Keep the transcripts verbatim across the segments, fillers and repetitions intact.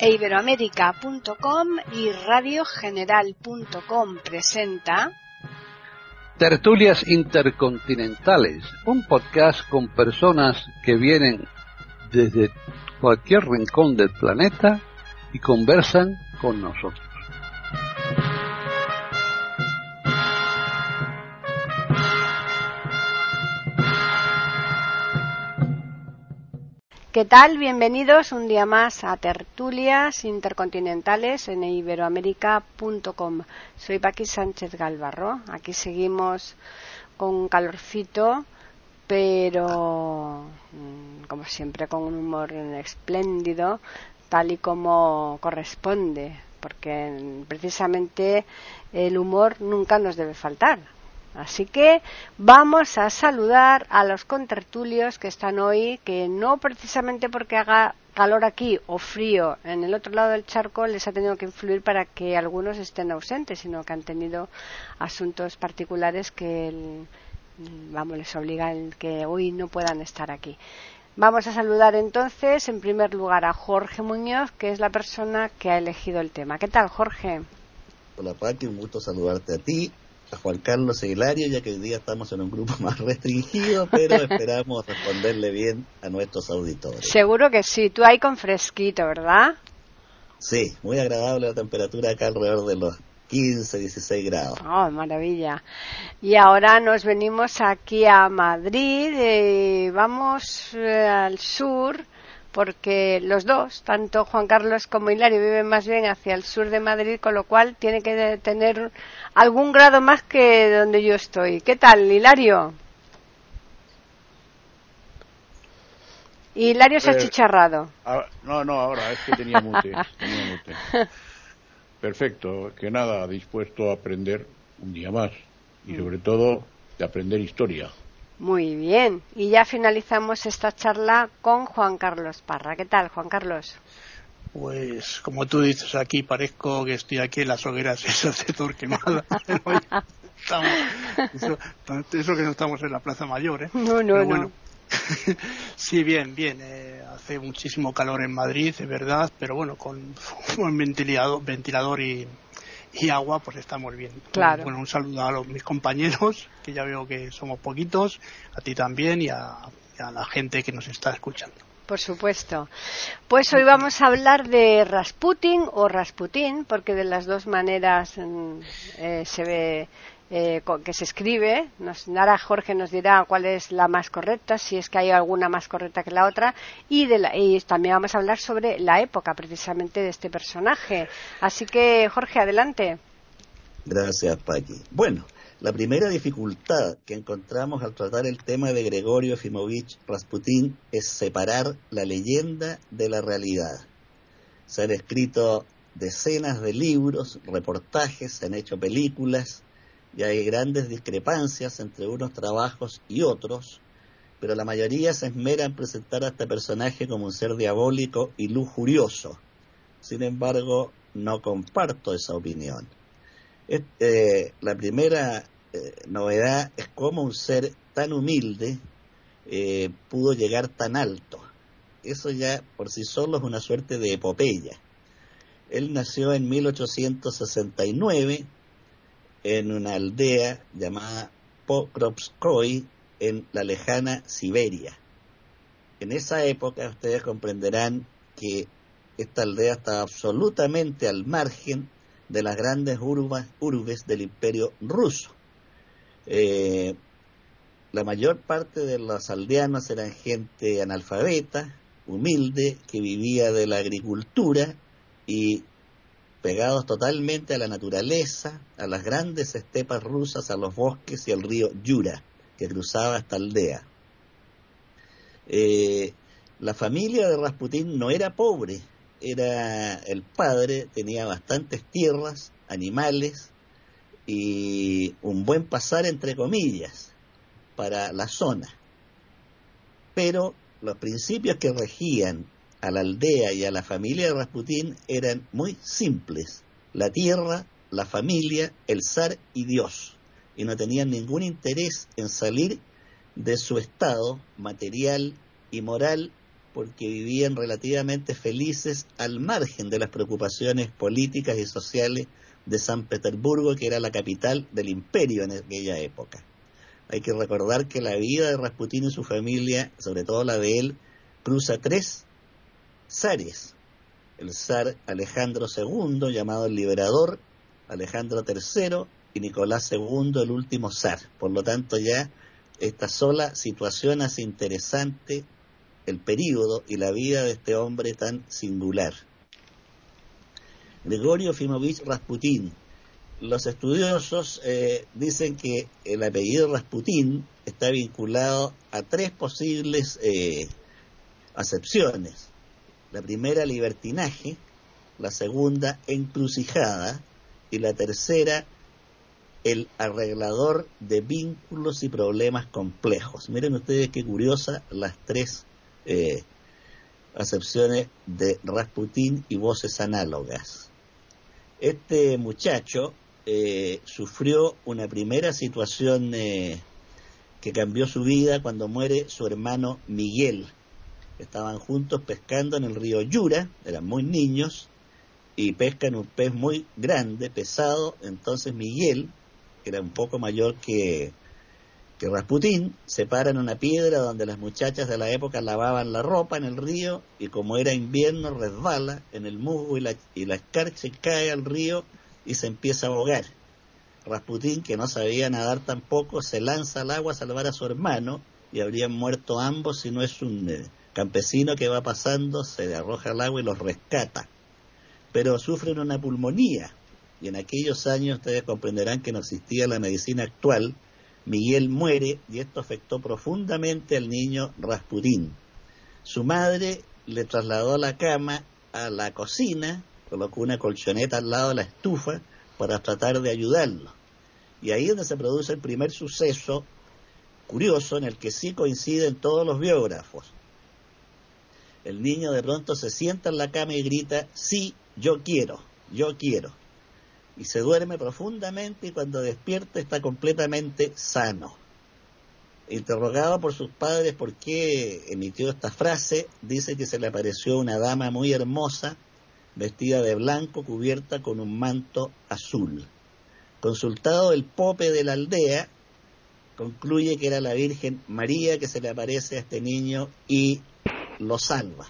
e iberoamérica punto com y radio general punto com presenta Tertulias Intercontinentales, un podcast con personas que vienen desde cualquier rincón del planeta y conversan con nosotros. ¿Qué tal? Bienvenidos un día más a Tertulias Intercontinentales en iberoamérica punto com. Soy Paqui Sánchez Galvarro. Aquí seguimos con un calorcito, pero como siempre con un humor espléndido, tal y como corresponde, porque precisamente el humor nunca nos debe faltar. Así que vamos a saludar a los contertulios que están hoy, que no precisamente porque haga calor aquí o frío en el otro lado del charco les ha tenido que influir para que algunos estén ausentes, sino que han tenido asuntos particulares que el, vamos, les obligan que hoy no puedan estar aquí. Vamos a saludar entonces en primer lugar a Jorge Muñoz, que es la persona que ha elegido el tema. ¿Qué tal, Jorge? Hola, Paqui, un gusto saludarte a ti, a Juan Carlos e Hilario, ya que hoy día estamos en un grupo más restringido, pero esperamos responderle bien a nuestros auditores. Seguro que sí, tú ahí con fresquito, ¿verdad? Sí, muy agradable la temperatura acá alrededor de los quince, dieciséis grados. Oh, maravilla. Y ahora nos venimos aquí a Madrid, eh, vamos eh, al sur, porque los dos, tanto Juan Carlos como Hilario, viven más bien hacia el sur de Madrid, con lo cual tiene que tener algún grado más que donde yo estoy. ¿Qué tal, Hilario? Hilario se ha chicharrado. Eh, no, no, ahora es que tenía mute, tenía mute. Perfecto, que nada, dispuesto a aprender un día más y sobre todo de aprender historia. Muy bien, y ya finalizamos esta charla con Juan Carlos Parra. ¿Qué tal, Juan Carlos? Pues, como tú dices, aquí parezco que estoy aquí en las hogueras esas de Torquemada. Estamos, eso, eso que no estamos en la Plaza Mayor, ¿eh? No, no, Pero no. bueno. Sí, bien, bien. Eh, hace muchísimo calor en Madrid, es verdad, pero bueno, con un ventilador, ventilador y, y agua, pues estamos bien. Claro. Bueno, un saludo a los, mis compañeros, que ya veo que somos poquitos, a ti también y a, y a la gente que nos está escuchando. Por supuesto. Pues hoy vamos a hablar de Rasputin o Rasputín, porque de las dos maneras eh, se ve eh, que se escribe. Nos, ahora Jorge nos dirá cuál es la más correcta, si es que hay alguna más correcta que la otra, y, de la, y también vamos a hablar sobre la época precisamente de este personaje. Así que, Jorge, adelante. Gracias, Paqui. Bueno, la primera dificultad que encontramos al tratar el tema de Gregorio Efimovich Rasputín es separar la leyenda de la realidad. Se han escrito decenas de libros, reportajes, se han hecho películas y hay grandes discrepancias entre unos trabajos y otros, pero la mayoría se esmera en presentar a este personaje como un ser diabólico y lujurioso. Sin embargo, no comparto esa opinión. Este, la primera eh, novedad es cómo un ser tan humilde eh, pudo llegar tan alto. Eso ya por sí solo es una suerte de epopeya. Él nació en mil ochocientos sesenta y nueve en una aldea llamada Pokrovskoy en la lejana Siberia. En esa época ustedes comprenderán que esta aldea estaba absolutamente al margen de las grandes urbas, urbes del Imperio Ruso. Eh, la mayor parte de los aldeanos eran gente analfabeta, humilde, que vivía de la agricultura y pegados totalmente a la naturaleza, a las grandes estepas rusas, a los bosques y al río Yura, que cruzaba esta aldea. Eh, la familia de Rasputín no era pobre. Era el padre, tenía bastantes tierras, animales y un buen pasar, entre comillas, para la zona. Pero los principios que regían a la aldea y a la familia de Rasputín eran muy simples: la tierra, la familia, el zar y Dios, y no tenían ningún interés en salir de su estado material y moral porque vivían relativamente felices al margen de las preocupaciones políticas y sociales de San Petersburgo, que era la capital del imperio en aquella época. Hay que recordar que la vida de Rasputín y su familia, sobre todo la de él, cruza tres zares. El zar Alejandro segundo, llamado el Liberador, Alejandro tercero y Nicolás segundo, el último zar. Por lo tanto, ya esta sola situación hace interesante el período y la vida de este hombre tan singular. Gregorio Efimovich Rasputín. Los estudiosos eh, dicen que el apellido Rasputín está vinculado a tres posibles eh, acepciones. La primera, libertinaje; la segunda, encrucijada; y la tercera, el arreglador de vínculos y problemas complejos. Miren ustedes qué curiosa las tres eh, acepciones de Rasputín y voces análogas. Este muchacho eh, sufrió una primera situación eh, que cambió su vida cuando muere su hermano Miguel. Estaban juntos pescando en el río Yura, eran muy niños, y pescan un pez muy grande, pesado. Entonces Miguel, que era un poco mayor que, que Rasputín, se para en una piedra donde las muchachas de la época lavaban la ropa en el río, y como era invierno resbala en el musgo y la, y la escarcha, y cae al río y se empieza a ahogar. Rasputín, que no sabía nadar tampoco, se lanza al agua a salvar a su hermano, y habrían muerto ambos si no es un eh, campesino que va pasando, se arroja al agua y los rescata. Pero sufren una pulmonía, y en aquellos años ustedes comprenderán que no existía la medicina actual. Miguel muere, y esto afectó profundamente al niño Rasputín. Su madre le trasladó la cama a la cocina, colocó una colchoneta al lado de la estufa para tratar de ayudarlo. Y ahí es donde se produce el primer suceso curioso, en el que sí coinciden todos los biógrafos. El niño de pronto se sienta en la cama y grita: sí, yo quiero, yo quiero. Y se duerme profundamente, y cuando despierta está completamente sano. Interrogado por sus padres por qué emitió esta frase, dice que se le apareció una dama muy hermosa, vestida de blanco, cubierta con un manto azul. Consultado el pope de la aldea, concluye que era la Virgen María que se le aparece a este niño y lo salva.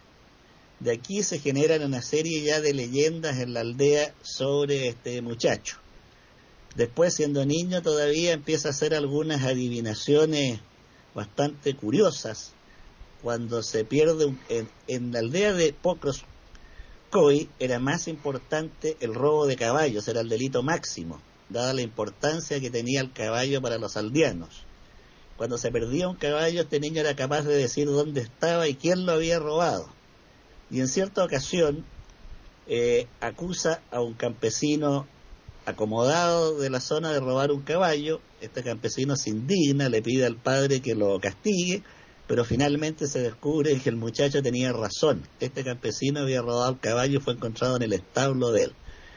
De aquí se generan una serie ya de leyendas en la aldea sobre este muchacho. Después, siendo niño, todavía empieza a hacer algunas adivinaciones bastante curiosas. Cuando se pierde un, en, en la aldea de Pokrovskoy era más importante el robo de caballos, era el delito máximo, dada la importancia que tenía el caballo para los aldeanos. Cuando se perdía un caballo, este niño era capaz de decir dónde estaba y quién lo había robado. Y en cierta ocasión eh, acusa a un campesino acomodado de la zona de robar un caballo. Este campesino se indigna, le pide al padre que lo castigue, pero finalmente se descubre que el muchacho tenía razón. Este campesino había robado el caballo y fue encontrado en el establo de él.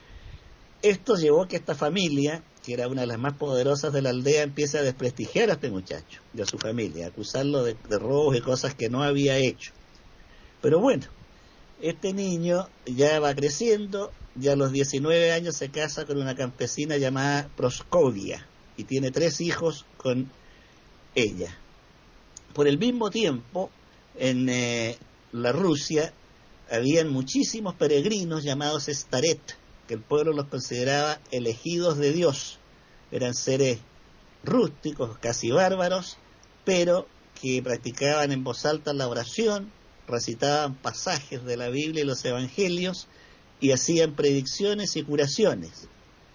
Esto llevó a que esta familia, que era una de las más poderosas de la aldea, empiece a desprestigiar a este muchacho y a su familia, a acusarlo de, de robos y cosas que no había hecho. Pero bueno, este niño ya va creciendo, ya a los diecinueve años se casa con una campesina llamada Proskovia y tiene tres hijos con ella. Por el mismo tiempo, en eh, la Rusia, habían muchísimos peregrinos llamados staret, que el pueblo los consideraba elegidos de Dios. Eran seres rústicos, casi bárbaros, pero que practicaban en voz alta la oración, recitaban pasajes de la Biblia y los evangelios, y hacían predicciones y curaciones.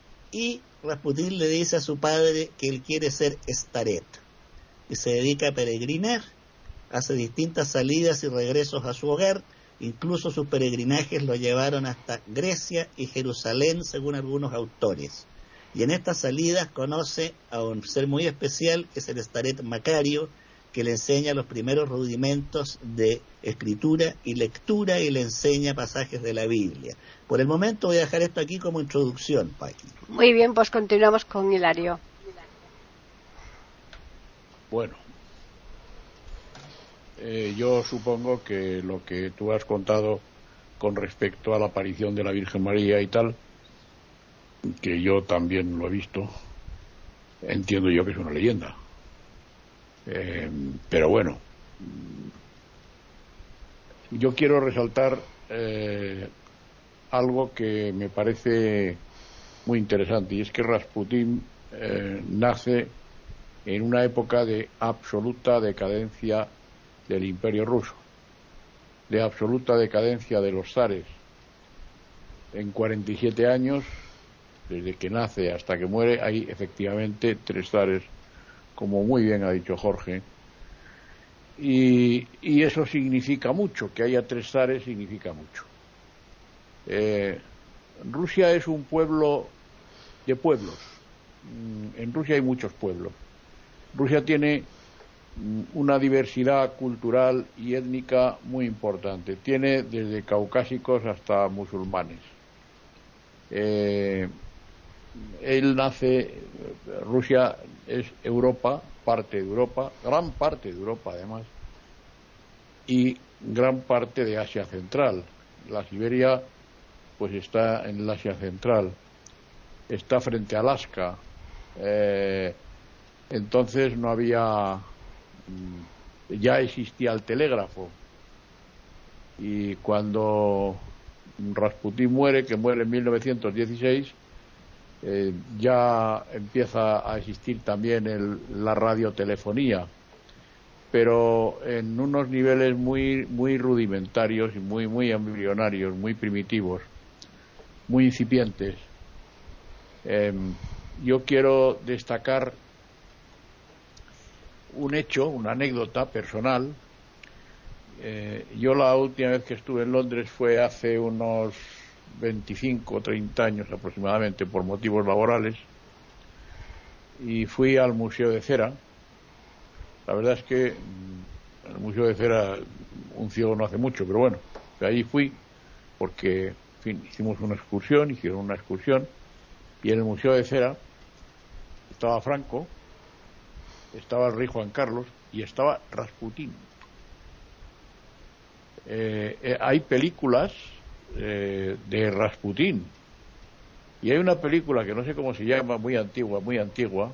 Y Rasputín le dice a su padre que él quiere ser staret, y se dedica a peregrinar, hace distintas salidas y regresos a su hogar. Incluso sus peregrinajes lo llevaron hasta Grecia y Jerusalén, según algunos autores. Y en estas salidas conoce a un ser muy especial, que es el staret Macario, que le enseña los primeros rudimentos de escritura y lectura, y le enseña pasajes de la Biblia. Por el momento voy a dejar esto aquí como introducción, Paqui. Muy bien, pues continuamos con Hilario. Bueno, eh, yo supongo que lo que tú has contado con respecto a la aparición de la Virgen María y tal, que yo también lo he visto, entiendo yo que es una leyenda. Eh, pero bueno, yo quiero resaltar eh, algo que me parece muy interesante, y es que Rasputín eh, nace en una época de absoluta decadencia del Imperio ruso, de absoluta decadencia de los zares. En cuarenta y siete años, desde que nace hasta que muere, hay efectivamente tres zares, como muy bien ha dicho Jorge, y, y eso significa mucho, que haya tres zares significa mucho. Eh, Rusia es un pueblo de pueblos. En Rusia hay muchos pueblos. Rusia tiene una diversidad cultural y étnica muy importante. Tiene desde caucásicos hasta musulmanes. Eh, él nace, Rusia es Europa, parte de Europa, gran parte de Europa además, y gran parte de Asia Central. La Siberia pues está en el Asia Central, está frente a Alaska. Eh, entonces no había, ya existía el telégrafo, y cuando Rasputín muere, que muere en mil novecientos dieciséis, eh, ya empieza a existir también el, la radiotelefonía, pero en unos niveles muy muy rudimentarios y muy muy embrionarios, muy primitivos, muy incipientes. Eh, yo quiero destacar un hecho, una anécdota personal. Eh, yo la última vez que estuve en Londres fue hace unos veinticinco o treinta años aproximadamente, por motivos laborales, y fui al Museo de Cera. La verdad es que el Museo de Cera un ciego no hace mucho, pero bueno, allí fui porque, en fin, hicimos una excursión, hicieron una excursión, y en el Museo de Cera estaba Franco, estaba el rey Juan Carlos y estaba Rasputín. Eh, eh, hay películas eh, de Rasputín, y hay una película que no sé cómo se llama, muy antigua, muy antigua,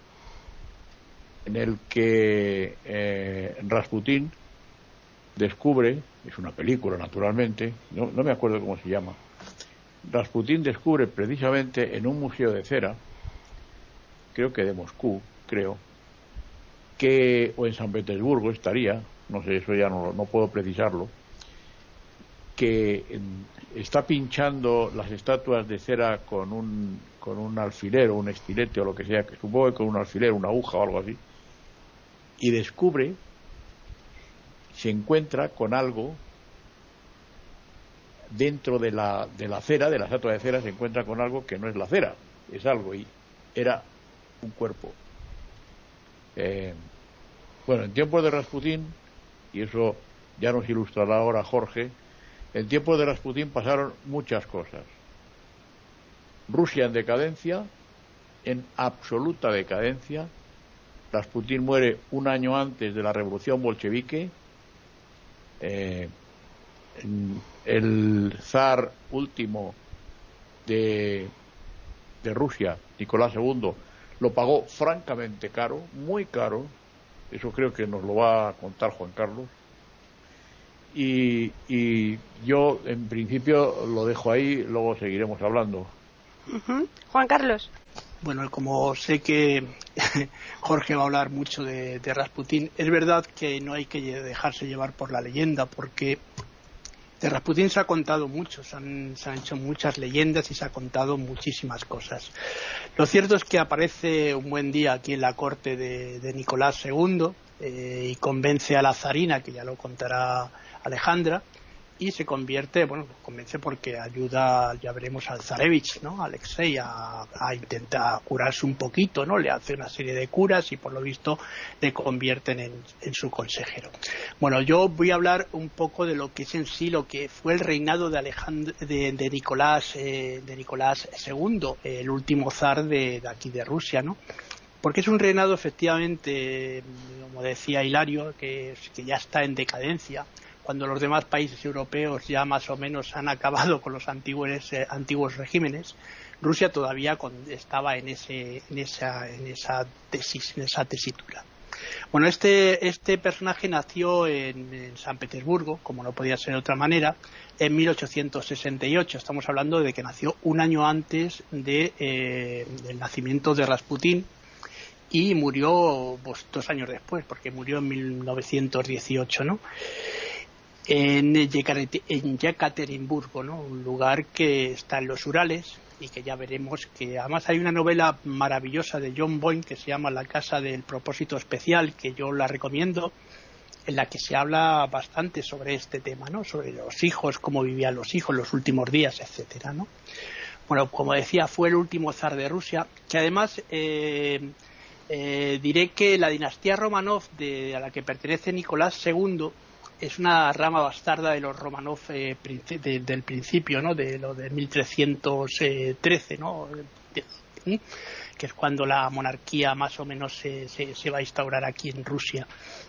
en el que eh, Rasputín descubre, es una película naturalmente, no, no me acuerdo cómo se llama, Rasputín descubre precisamente en un museo de cera, creo que de Moscú, creo, que, o en San Petersburgo estaría, no sé, eso ya no, no puedo precisarlo, que está pinchando las estatuas de cera con un con un alfiler o un estilete o lo que sea, que supongo que con un alfiler, una aguja o algo así, y descubre, se encuentra con algo dentro de la de la cera, de la estatua de cera, se encuentra con algo que no es la cera, es algo, y era un cuerpo. Eh, bueno, en tiempos de Rasputín, y eso ya nos ilustrará ahora Jorge, en tiempos de Rasputín pasaron muchas cosas. Rusia en decadencia, en absoluta decadencia. Rasputín muere un año antes de la revolución bolchevique. Eh, el zar último de, de Rusia, Nicolás segundo, lo pagó francamente caro, muy caro. Eso creo que nos lo va a contar Juan Carlos. Y, y yo, en principio, lo dejo ahí, luego seguiremos hablando. Uh-huh. Juan Carlos. Bueno, como sé que Jorge va a hablar mucho de, de Rasputín, es verdad que no hay que dejarse llevar por la leyenda, porque de Rasputín se ha contado mucho, se han, se han hecho muchas leyendas y se ha contado muchísimas cosas. Lo cierto es que aparece un buen día aquí en la corte de, de Nicolás segundo eh, y convence a la zarina, que ya lo contará Alejandra, y se convierte, bueno, convence porque ayuda, ya veremos, al zarevich, ¿no? Alexei, a, a intentar curarse un poquito, ¿no? Le hace una serie de curas y por lo visto le convierten en, en su consejero. Bueno, yo voy a hablar un poco de lo que es en sí lo que fue el reinado de Alejandro, de, de Nicolás, eh, de Nicolás segundo, el último zar de, de aquí de Rusia, ¿no? Porque es un reinado, efectivamente, como decía Hilario, que, que ya está en decadencia, cuando los demás países europeos ya más o menos han acabado con los antiguos, eh, antiguos regímenes. Rusia todavía con, estaba en, ese, en, esa, en esa tesis, en esa tesitura. Bueno, este, este personaje nació en, en San Petersburgo, como no podía ser de otra manera, en mil ochocientos sesenta y ocho. Estamos hablando de que nació un año antes de, eh, del nacimiento de Rasputín, y murió pues, dos años después, porque murió en mil novecientos dieciocho, ¿no? En, en Yekaterinburgo, ¿no? Un lugar que está en los Urales y que ya veremos que además hay una novela maravillosa de John Boyne que se llama La casa del propósito especial, que yo la recomiendo, en la que se habla bastante sobre este tema, ¿no? Sobre los hijos, cómo vivían los hijos los últimos días, etcétera, ¿no? Bueno, como decía, fue el último zar de Rusia, que además eh, eh, diré que la dinastía Romanov, de, a la que pertenece Nicolás segundo, es una rama bastarda de los Romanov eh, de, del principio, ¿no? De lo de mil trescientos trece, ¿no? De, ¿sí? Que es cuando la monarquía más o menos se, se, se va a instaurar aquí en Rusia.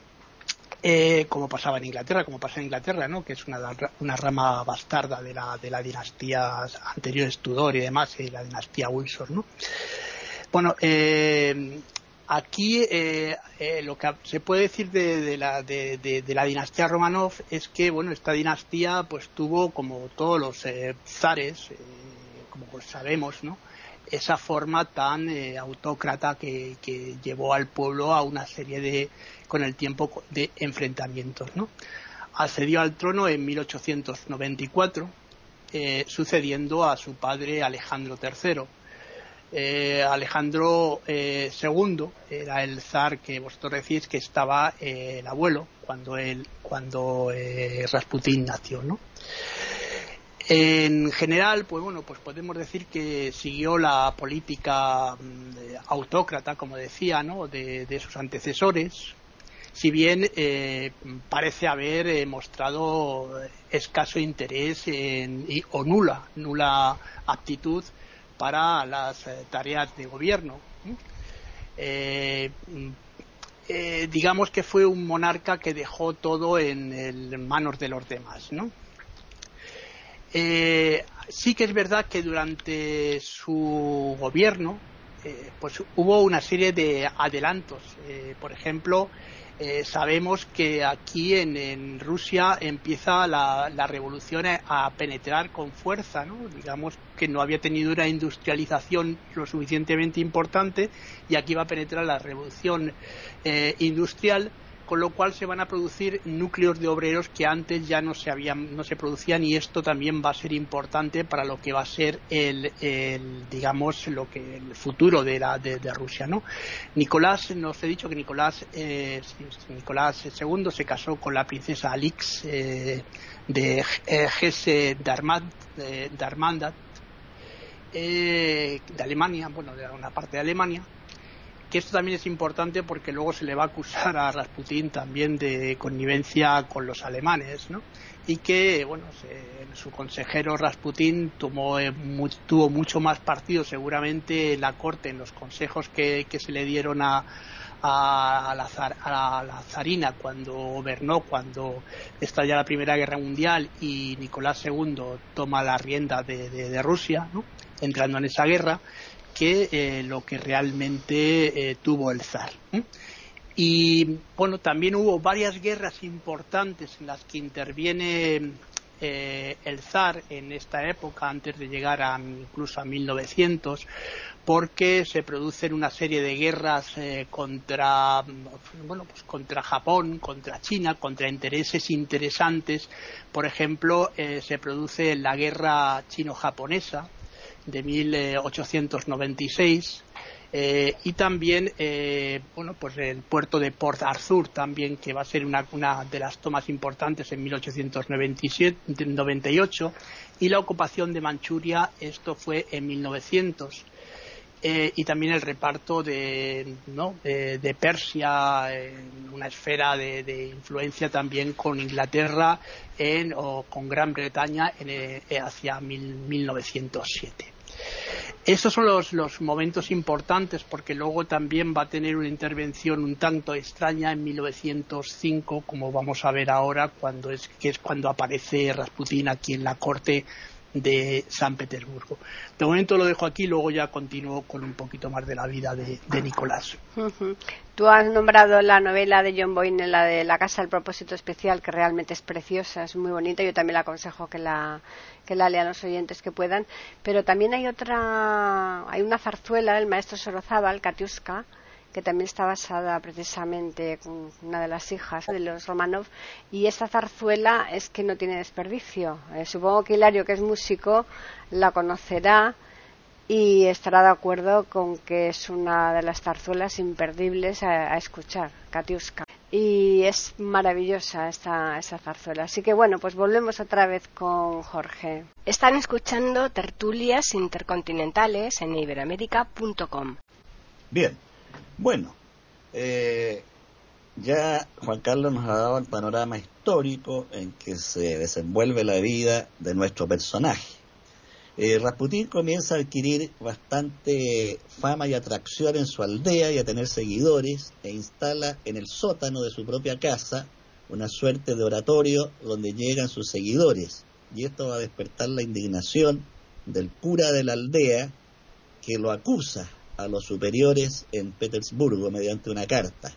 Eh, como pasaba en Inglaterra, como pasa en Inglaterra, ¿no? Que es una, una rama bastarda de la, de la dinastía anterior, Tudor y demás, y la dinastía Windsor, ¿no? Bueno, eh, aquí eh, eh, lo que se puede decir de, de, la, de, de, de la dinastía Romanov es que, bueno, esta dinastía pues tuvo, como todos los eh, zares, eh, como pues sabemos, ¿no? Esa forma tan eh, autócrata que, que llevó al pueblo a una serie de, con el tiempo, de enfrentamientos, ¿no? Accedió al trono en mil ochocientos noventa y cuatro, eh, sucediendo a su padre Alejandro tercero. Eh, Alejandro eh, segundo era el zar que vosotros decís que estaba eh, el abuelo cuando él, cuando eh, Rasputín nació, ¿no? En general, pues bueno, pues podemos decir que siguió la política eh, autócrata, como decía, ¿no? de, de sus antecesores, si bien eh, parece haber eh, mostrado escaso interés en, y, o nula, nula aptitud para las eh, tareas de gobierno. Eh, eh, digamos que fue un monarca que dejó todo en, el, en manos de los demás, ¿no? Eh, sí que es verdad que durante su gobierno eh, pues hubo una serie de adelantos. Eh, por ejemplo, eh, sabemos que aquí en, en Rusia empieza la, la revolución a, a penetrar con fuerza, ¿no? Digamos que no había tenido una industrialización lo suficientemente importante y aquí va a penetrar la revolución eh, industrial, con lo cual se van a producir núcleos de obreros que antes ya no se habían, no se producían, y esto también va a ser importante para lo que va a ser el, el digamos lo que el futuro de la de, de Rusia, ¿no? Nicolás, nos he dicho que Nicolás eh, Nicolás segundo se casó con la princesa Alix eh, de eh, Hesse-Darmstadt eh, Darmstadt, eh, de Alemania, bueno, de una parte de Alemania. Que esto también es importante porque luego se le va a acusar a Rasputín también de connivencia con los alemanes, ¿no? Y que, bueno, se, su consejero Rasputín tomó, eh, mu, tuvo mucho más partido seguramente en la corte, en los consejos que, que se le dieron a, a, a, la zar, a la zarina cuando gobernó, cuando estalla la Primera Guerra Mundial y Nicolás segundo toma la rienda de, de, de Rusia, ¿no? Entrando en esa guerra, que eh, lo que realmente eh, tuvo el zar. ¿eh? Y bueno, también hubo varias guerras importantes en las que interviene eh, el zar en esta época, antes de llegar a incluso a mil novecientos, porque se producen una serie de guerras eh, contra bueno pues contra Japón, contra China, contra intereses interesantes. Por ejemplo, eh, se produce la guerra chino-japonesa de mil ochocientos noventa y seis, eh, y también eh, bueno pues el puerto de Port Arthur también, que va a ser una, una de las tomas importantes en mil ochocientos noventa y siete, noventa y ocho, y la ocupación de Manchuria, esto fue en mil novecientos. Eh, y también el reparto de, ¿no? de, de Persia en una esfera de, de influencia también con Inglaterra en, o con Gran Bretaña en, eh, hacia mil, mil novecientos siete. Esos son los, los momentos importantes, porque luego también va a tener una intervención un tanto extraña en mil novecientos cinco, como vamos a ver ahora, cuando es, que es cuando aparece Rasputín aquí en la corte de San Petersburgo. De momento lo dejo aquí, luego ya continúo con un poquito más de la vida de, de Nicolás. Uh-huh. Tú has nombrado la novela de John Boyne, la de La casa del propósito especial, que realmente es preciosa, es muy bonita. Yo también la aconsejo que la que la lean los oyentes que puedan. Pero también hay otra, hay una zarzuela del maestro Sorozábal, Katiuska, que también está basada precisamente con una de las hijas de los Romanov, y esta zarzuela es que no tiene desperdicio. Eh, supongo que Hilario, que es músico, la conocerá y estará de acuerdo con que es una de las zarzuelas imperdibles a, a escuchar, Katiuska. Y es maravillosa esta, esa zarzuela. Así que bueno, pues volvemos otra vez con Jorge. Están escuchando Tertulias Intercontinentales en iberoamérica punto com. Bien. Bueno, eh, ya Juan Carlos nos ha dado el panorama histórico en que se desenvuelve la vida de nuestro personaje. Eh, Rasputín comienza a adquirir bastante fama y atracción en su aldea y a tener seguidores, e instala en el sótano de su propia casa una suerte de oratorio donde llegan sus seguidores, y esto va a despertar la indignación del cura de la aldea, que lo acusa a los superiores en Petersburgo mediante una carta.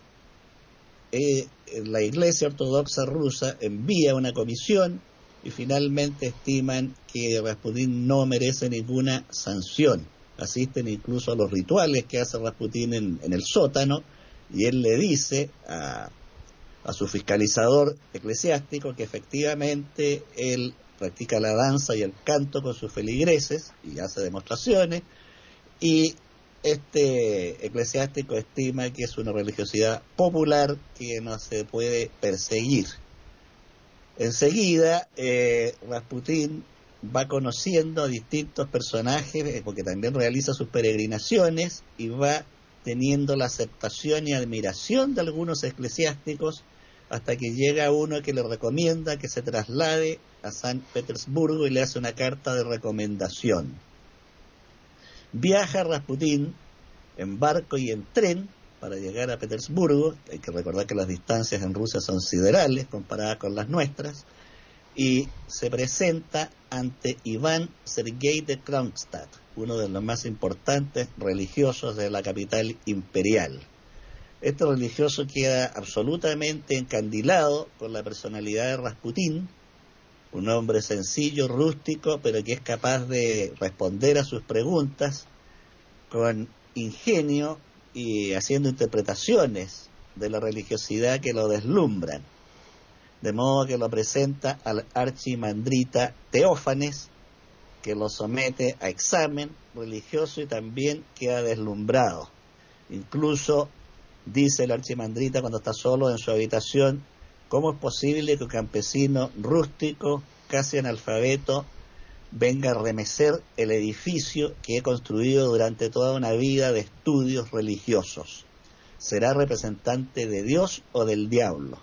Eh, la Iglesia Ortodoxa rusa envía una comisión y finalmente estiman que Rasputín no merece ninguna sanción. Asisten incluso a los rituales que hace Rasputín en, en el sótano, y él le dice a, a su fiscalizador eclesiástico que efectivamente él practica la danza y el canto con sus feligreses y hace demostraciones, y este eclesiástico estima que es una religiosidad popular que no se puede perseguir. Enseguida, eh, Rasputín va conociendo a distintos personajes, porque también realiza sus peregrinaciones, y va teniendo la aceptación y admiración de algunos eclesiásticos, hasta que llega uno que le recomienda que se traslade a San Petersburgo y le hace una carta de recomendación. Viaja Rasputín en barco y en tren para llegar a Petersburgo. Hay que recordar que las distancias en Rusia son siderales comparadas con las nuestras, y se presenta ante Iván Sergei de Kronstadt, uno de los más importantes religiosos de la capital imperial. Este religioso queda absolutamente encandilado con la personalidad de Rasputín, un hombre sencillo, rústico, pero que es capaz de responder a sus preguntas con ingenio y haciendo interpretaciones de la religiosidad que lo deslumbran. De modo que lo presenta al archimandrita Teófanes, que lo somete a examen religioso y también queda deslumbrado. Incluso dice el archimandrita cuando está solo en su habitación: ¿cómo es posible que un campesino rústico, casi analfabeto, venga a remecer el edificio que he construido durante toda una vida de estudios religiosos? ¿Será representante de Dios o del diablo?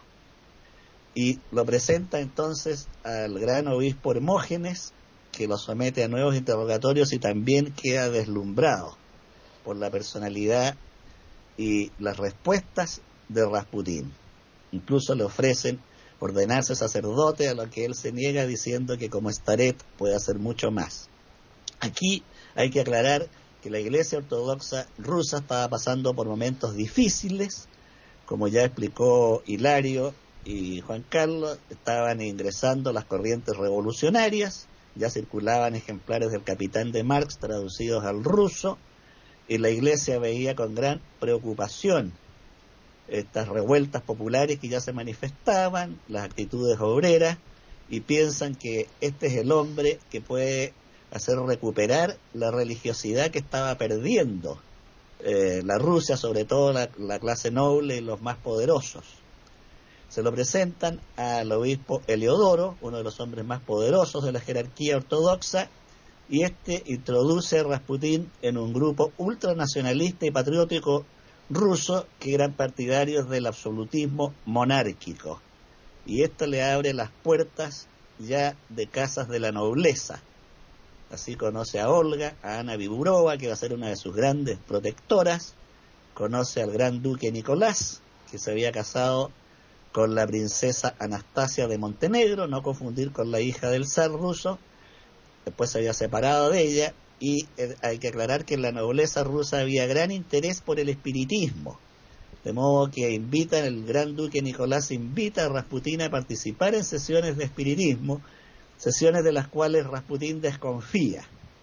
Y lo presenta entonces al gran obispo Hermógenes, que lo somete a nuevos interrogatorios y también queda deslumbrado por la personalidad y las respuestas de Rasputín. Incluso le ofrecen ordenarse sacerdote, a lo que él se niega diciendo que como Staret puede hacer mucho más. Aquí hay que aclarar que la Iglesia Ortodoxa rusa estaba pasando por momentos difíciles, como ya explicó Hilario y Juan Carlos. Estaban ingresando las corrientes revolucionarias, ya circulaban ejemplares del Capitán de Marx traducidos al ruso, y la Iglesia veía con gran preocupación estas revueltas populares que ya se manifestaban, las actitudes obreras, y piensan que este es el hombre que puede hacer recuperar la religiosidad que estaba perdiendo eh, la Rusia, sobre todo la, la clase noble y los más poderosos. Se lo presentan al obispo Heliodoro, uno de los hombres más poderosos de la jerarquía ortodoxa, y este introduce a Rasputín en un grupo ultranacionalista y patriótico ruso que eran partidarios del absolutismo monárquico, y esto le abre las puertas ya de casas de la nobleza. Así conoce a Olga, a Ana Viburova, que va a ser una de sus grandes protectoras. Conoce al gran duque Nicolás, que se había casado con la princesa Anastasia de Montenegro, no confundir con la hija del zar ruso. Después se había separado de ella, y eh, hay que aclarar que en la nobleza rusa había gran interés por el espiritismo. De modo que invitan, el gran duque Nicolás invita a Rasputín a participar en sesiones de espiritismo, sesiones de las cuales Rasputín desconfía.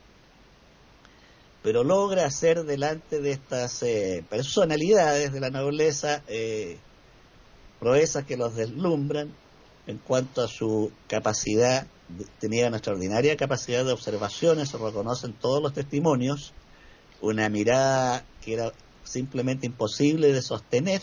Pero logra hacer delante de estas eh, personalidades de la nobleza eh, proezas que los deslumbran en cuanto a su capacidad. Tenía una extraordinaria capacidad de observación, eso reconocen todos los testimonios, una mirada que era simplemente imposible de sostener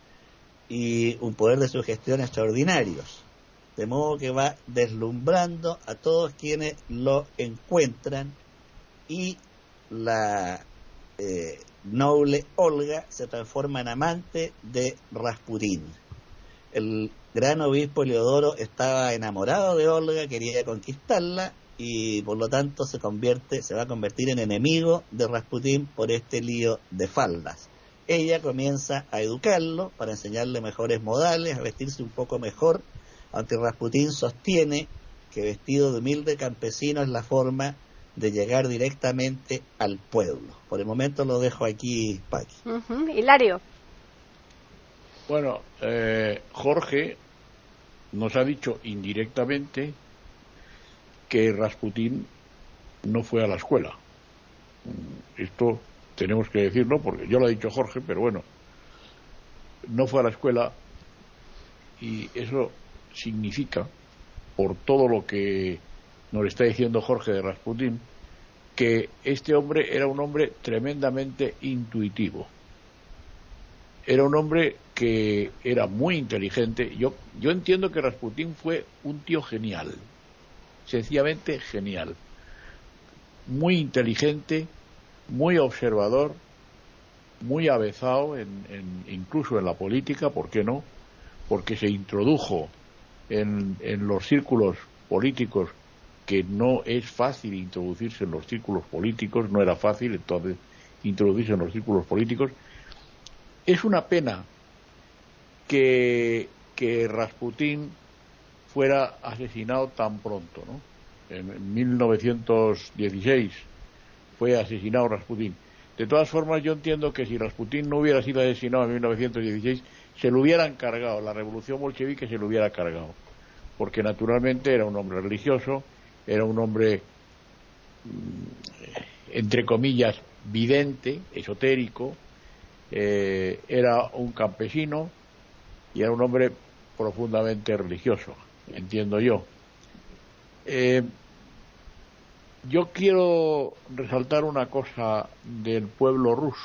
y un poder de sugestión extraordinarios, de modo que va deslumbrando a todos quienes lo encuentran, y la eh, noble Olga se transforma en amante de Rasputín. El gran obispo Leodoro estaba enamorado de Olga, quería conquistarla, y por lo tanto se convierte, se va a convertir en enemigo de Rasputín por este lío de faldas. Ella comienza a educarlo para enseñarle mejores modales, a vestirse un poco mejor, aunque Rasputín sostiene que vestido de humilde campesino es la forma de llegar directamente al pueblo. Por el momento lo dejo aquí, Paqui. Uh-huh. Hilario. Bueno, eh, Jorge nos ha dicho indirectamente que Rasputín no fue a la escuela. Esto tenemos que decirlo, porque yo lo ha dicho Jorge, pero bueno, no fue a la escuela, y eso significa, por todo lo que nos está diciendo Jorge de Rasputín, que este hombre era un hombre tremendamente intuitivo. Era un hombre que era muy inteligente. Yo, yo entiendo que Rasputín fue un tío genial, sencillamente genial, muy inteligente, muy observador, muy avezado, en, en, incluso en la política, ¿por qué no? Porque se introdujo en, en los círculos políticos, que no es fácil introducirse en los círculos políticos, no era fácil entonces introducirse en los círculos políticos. Es una pena que, que Rasputín fuera asesinado tan pronto, ¿no? En mil novecientos dieciséis fue asesinado Rasputín. De todas formas, yo entiendo que si Rasputín no hubiera sido asesinado en mil novecientos dieciséis, se lo hubieran cargado, la revolución bolchevique se lo hubiera cargado, porque naturalmente era un hombre religioso, era un hombre, entre comillas, vidente, esotérico, eh, era un campesino y era un hombre profundamente religioso, entiendo yo. Eh, yo quiero resaltar una cosa del pueblo ruso,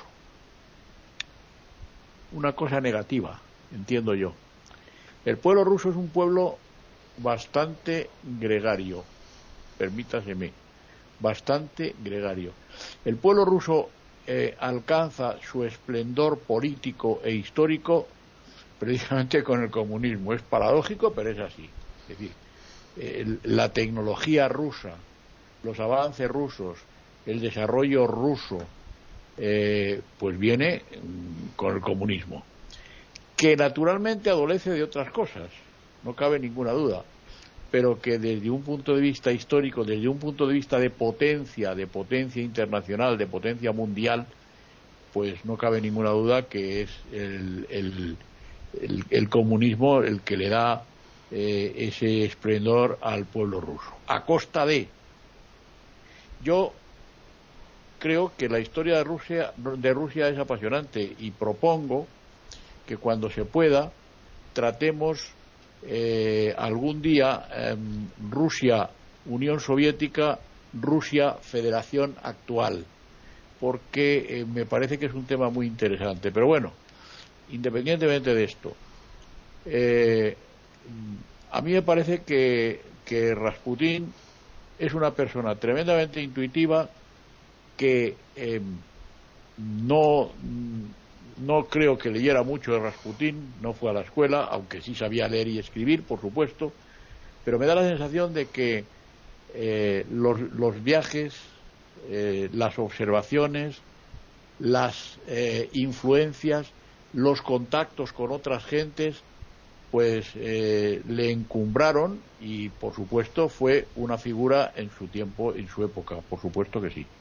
una cosa negativa, entiendo yo. El pueblo ruso es un pueblo bastante gregario, permítaseme, bastante gregario. El pueblo ruso eh, alcanza su esplendor político e histórico precisamente con el comunismo. Es paradójico, pero es así. Es decir, eh, la tecnología rusa, los avances rusos, el desarrollo ruso, eh, pues viene con el comunismo, que naturalmente adolece de otras cosas, no cabe ninguna duda, pero que desde un punto de vista histórico, desde un punto de vista de potencia, de potencia internacional, de potencia mundial, pues no cabe ninguna duda que es el, el, el, el comunismo el que le da eh, ese esplendor al pueblo ruso, a costa de... Yo creo que la historia de Rusia, de Rusia es apasionante, y propongo que cuando se pueda tratemos eh, algún día eh, Rusia, Unión Soviética, Rusia, Federación actual, porque eh, me parece que es un tema muy interesante. Pero bueno, independientemente de esto, eh, a mí me parece que, que Rasputín es una persona tremendamente intuitiva, que eh, no, no creo que leyera mucho de Rasputín, no fue a la escuela, aunque sí sabía leer y escribir, por supuesto, pero me da la sensación de que eh, los, los viajes, eh, las observaciones, las eh, influencias, los contactos con otras gentes, pues eh, le encumbraron y por supuesto fue una figura en su tiempo, en su época, por supuesto que sí.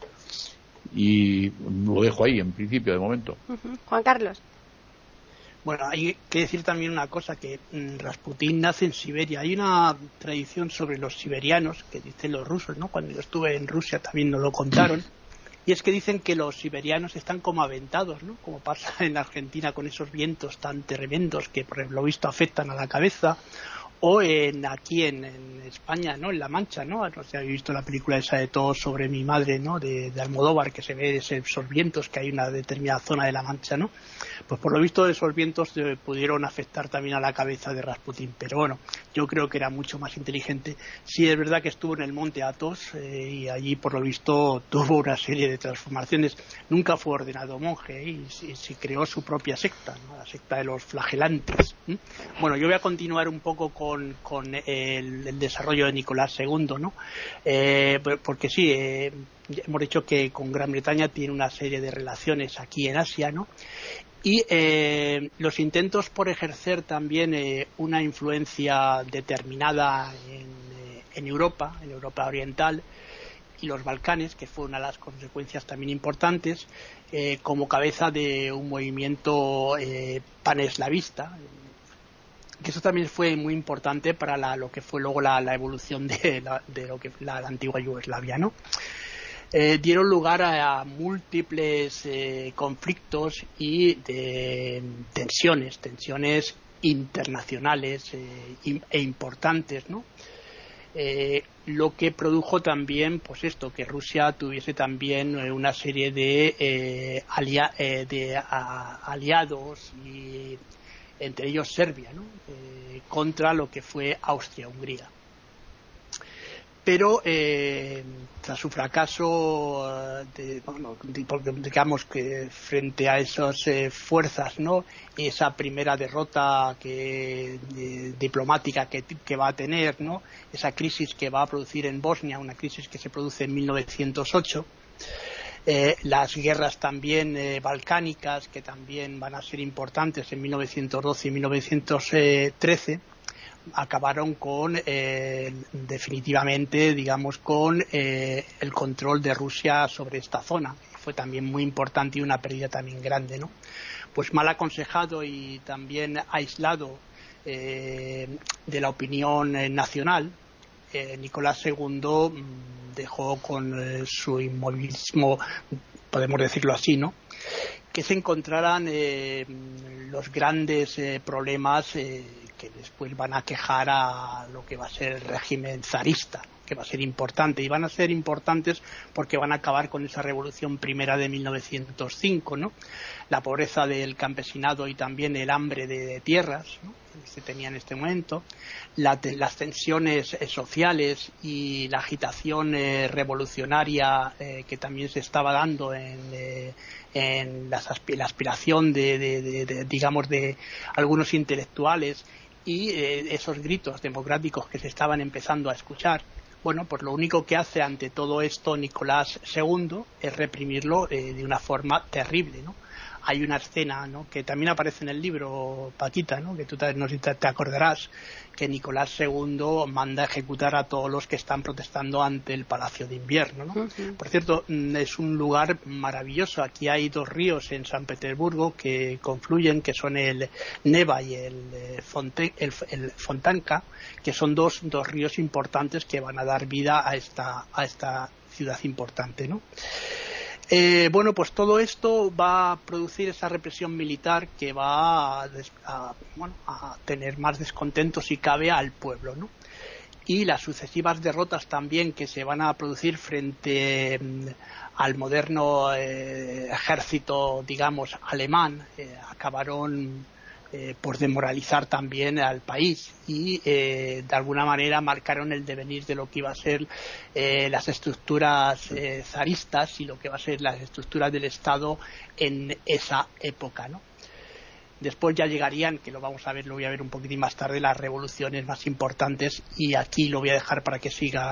Y lo dejo ahí en principio de momento. Uh-huh. Juan Carlos. Bueno, hay que decir también una cosa, que mmm, Rasputín nace en Siberia. Hay una tradición sobre los siberianos que dicen los rusos, ¿no? Cuando yo estuve en Rusia también nos lo contaron. Y es que dicen que los siberianos están como aventados, ¿no? Como pasa en Argentina con esos vientos tan tremendos que por lo visto afectan a la cabeza, o en aquí en, en España, ¿no? En La Mancha, ¿no? No sé, habéis visto la película esa de Todo sobre mi madre, ¿no? De, de Almodóvar, que se ve esos vientos que hay en una determinada zona de La Mancha, ¿no? Pues por lo visto esos vientos eh, pudieron afectar también a la cabeza de Rasputín, pero bueno, yo creo que era mucho más inteligente. Sí, es verdad que estuvo en el monte Athos eh, y allí por lo visto tuvo una serie de transformaciones. Nunca fue ordenado monje ¿eh? y, y se creó su propia secta, ¿no? La secta de los flagelantes. ¿eh? Bueno, yo voy a continuar un poco con Con, con el, el desarrollo de Nicolás segundo, ¿no? Eh, porque sí, eh, hemos dicho que con Gran Bretaña tiene una serie de relaciones aquí en Asia, ¿no? Y eh, los intentos por ejercer también eh, una influencia determinada en, eh, en Europa, en Europa Oriental y los Balcanes, que fue una de las consecuencias también importantes, eh, como cabeza de un movimiento eh, paneslavista, que eso también fue muy importante para la, lo que fue luego la, la evolución de, la, de lo que la, la antigua Yugoslavia, ¿no? Eh, dieron lugar a, a múltiples eh, conflictos y de tensiones, tensiones internacionales eh, e importantes, ¿no? Eh, lo que produjo también, pues esto, que Rusia tuviese también eh, una serie de, eh, alia, eh, de a, aliados y entre ellos Serbia, ¿no? eh, contra lo que fue Austria-Hungría. Pero eh, tras su fracaso, de, bueno, digamos que frente a esas eh, fuerzas, ¿no? Esa primera derrota que, de, diplomática que, que va a tener, ¿no? Esa crisis que va a producir en Bosnia, una crisis que se produce en mil novecientos ocho. Eh, las guerras también eh, balcánicas, que también van a ser importantes en mil novecientos doce y mil novecientos trece, acabaron con eh, definitivamente, digamos, con eh, el control de Rusia sobre esta zona. Fue también muy importante y una pérdida también grande, ¿no? Pues mal aconsejado y también aislado eh, de la opinión eh, nacional, eh, Nicolás segundo dejó con eh, su inmovilismo, podemos decirlo así, ¿no? Que se encontraran eh, los grandes eh, problemas eh, que después van a quejar a lo que va a ser el régimen zarista, que va a ser importante, y van a ser importantes porque van a acabar con esa revolución primera de mil novecientos cinco, ¿no? La pobreza del campesinado y también el hambre de, de tierras, ¿no? Que se tenía en este momento, la, las tensiones eh, sociales y la agitación eh, revolucionaria eh, que también se estaba dando en, eh, en las asp- la aspiración de, de, de, de, digamos, de algunos intelectuales y eh, esos gritos democráticos que se estaban empezando a escuchar. Bueno, pues lo único que hace ante todo esto Nicolás segundo es reprimirlo eh, de una forma terrible, ¿no? Hay una escena, ¿no?, que también aparece en el libro, Paquita, ¿no?, que tú te, no sé si te, te acordarás, que Nicolás segundo manda a ejecutar a todos los que están protestando ante el Palacio de Invierno, ¿no? Uh-huh. Por cierto, es un lugar maravilloso. Aquí hay dos ríos en San Petersburgo que confluyen, que son el Neva y el, Fonte, el, el Fontanka, que son dos, dos ríos importantes que van a dar vida a esta, a esta ciudad importante, ¿no? Eh, bueno, pues todo esto va a producir esa represión militar que va a, a, bueno, a tener más descontento, si cabe, al pueblo, ¿no? Y las sucesivas derrotas también que se van a producir frente eh, al moderno eh, ejército, digamos, alemán, eh, acabaron eh, por demoralizar también al país y eh, de alguna manera marcaron el devenir de lo que iba a ser eh, las estructuras eh, zaristas y lo que va a ser las estructuras del Estado en esa época, ¿no? Después ya llegarían, que lo vamos a ver, lo voy a ver un poquitín más tarde, las revoluciones más importantes, y aquí lo voy a dejar para que siga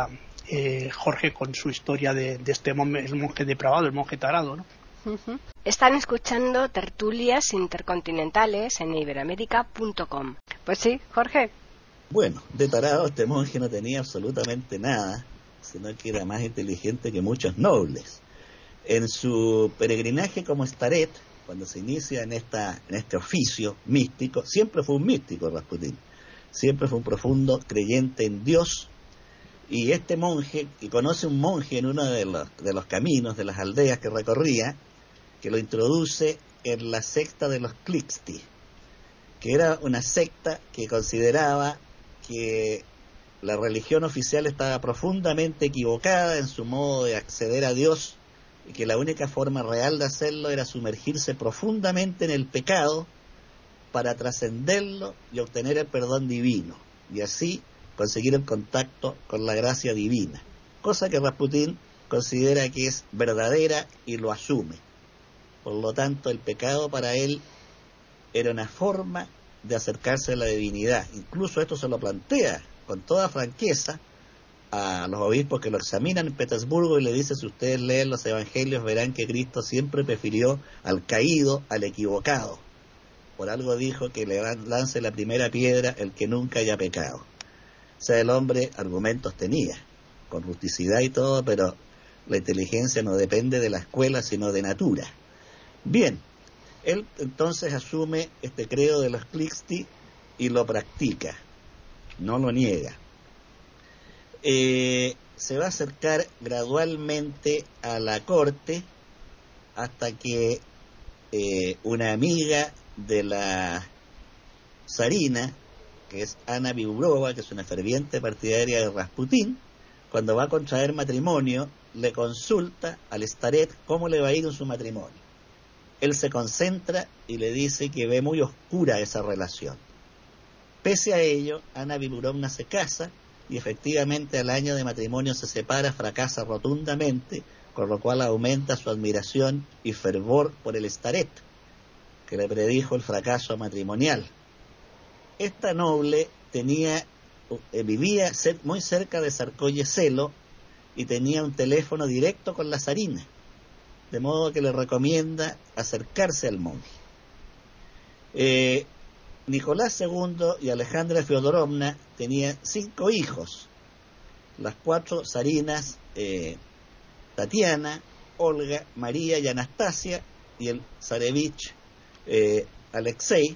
eh, Jorge con su historia de, de este monje, el monje depravado, el monje tarado, ¿no? Uh-huh. Están escuchando tertulias intercontinentales en iberoamérica punto com. Pues sí, Jorge. Bueno, de tarado este monje no tenía absolutamente nada, sino que era más inteligente que muchos nobles. En su peregrinaje como Staret, cuando se inicia en esta en este oficio místico, siempre fue un místico Rasputín, siempre fue un profundo creyente en Dios. Y este monje, y conoce un monje en uno de los, de los caminos, de las aldeas que recorría, que lo introduce en la secta de los Klixti, que era una secta que consideraba que la religión oficial estaba profundamente equivocada en su modo de acceder a Dios, y que la única forma real de hacerlo era sumergirse profundamente en el pecado para trascenderlo y obtener el perdón divino, y así conseguir el contacto con la gracia divina, cosa que Rasputín considera que es verdadera y lo asume. Por lo tanto, el pecado para él era una forma de acercarse a la divinidad. Incluso esto se lo plantea con toda franqueza a los obispos que lo examinan en Petersburgo y le dice: si ustedes leen los evangelios verán que Cristo siempre prefirió al caído al equivocado. Por algo dijo que le lance la primera piedra el que nunca haya pecado. O sea, el hombre argumentos tenía, con rusticidad y todo, pero la inteligencia no depende de la escuela, sino de natura. Bien, él entonces asume este credo de los Klixti y lo practica, no lo niega. Eh, se va a acercar gradualmente a la corte hasta que eh, una amiga de la zarina, que es Ana Viburova, que es una ferviente partidaria de Rasputín, cuando va a contraer matrimonio, le consulta al Staret cómo le va a ir en su matrimonio. Él se concentra y le dice que ve muy oscura esa relación. Pese a ello, Ana Viburovna se casa y efectivamente al año de matrimonio se separa, fracasa rotundamente, con lo cual aumenta su admiración y fervor por el Staret, que le predijo el fracaso matrimonial. Esta noble tenía, eh, vivía muy cerca de Tsarskoye-Selo y tenía un teléfono directo con la zarina, de modo que le recomienda acercarse al monje. Eh, Nicolás segundo y Alejandra Feodorovna tenían cinco hijos, las cuatro zarinas, eh, Tatiana, Olga, María y Anastasia, y el zarevich eh, Alexei,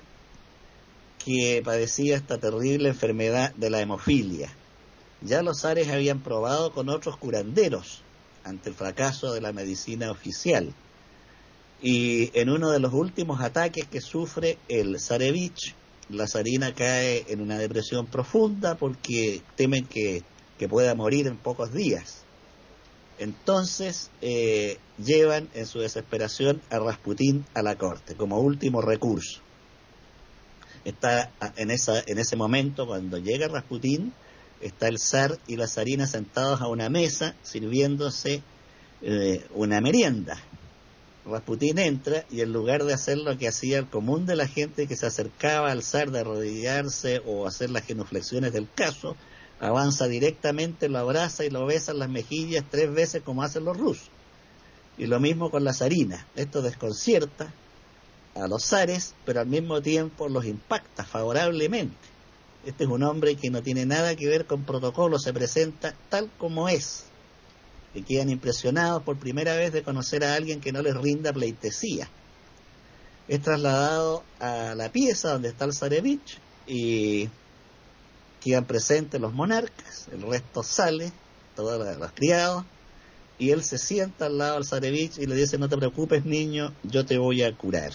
que padecía esta terrible enfermedad de la hemofilia. Ya los zares habían probado con otros curanderos ante el fracaso de la medicina oficial, y en uno de los últimos ataques que sufre el zarevich, la zarina cae en una depresión profunda porque temen que, que pueda morir en pocos días. Entonces eh, llevan en su desesperación a Rasputín a la corte como último recurso. Está en, esa, en ese momento, cuando llega Rasputín, está el zar y la zarina sentados a una mesa sirviéndose eh, una merienda. Rasputín entra y en lugar de hacer lo que hacía el común de la gente que se acercaba al zar, de arrodillarse o hacer las genuflexiones del caso, avanza directamente, lo abraza y lo besa en las mejillas tres veces como hacen los rusos. Y lo mismo con la zarina. Esto desconcierta a los zares, pero al mismo tiempo los impacta favorablemente. Este es un hombre que no tiene nada que ver con protocolo, se presenta tal como es. Y quedan impresionados por primera vez de conocer a alguien que no les rinda pleitesía. Es trasladado a la pieza donde está el zarevich y quedan presentes los monarcas, el resto sale, todos los criados, y él se sienta al lado del zarevich y le dice: no te preocupes, niño, yo te voy a curar.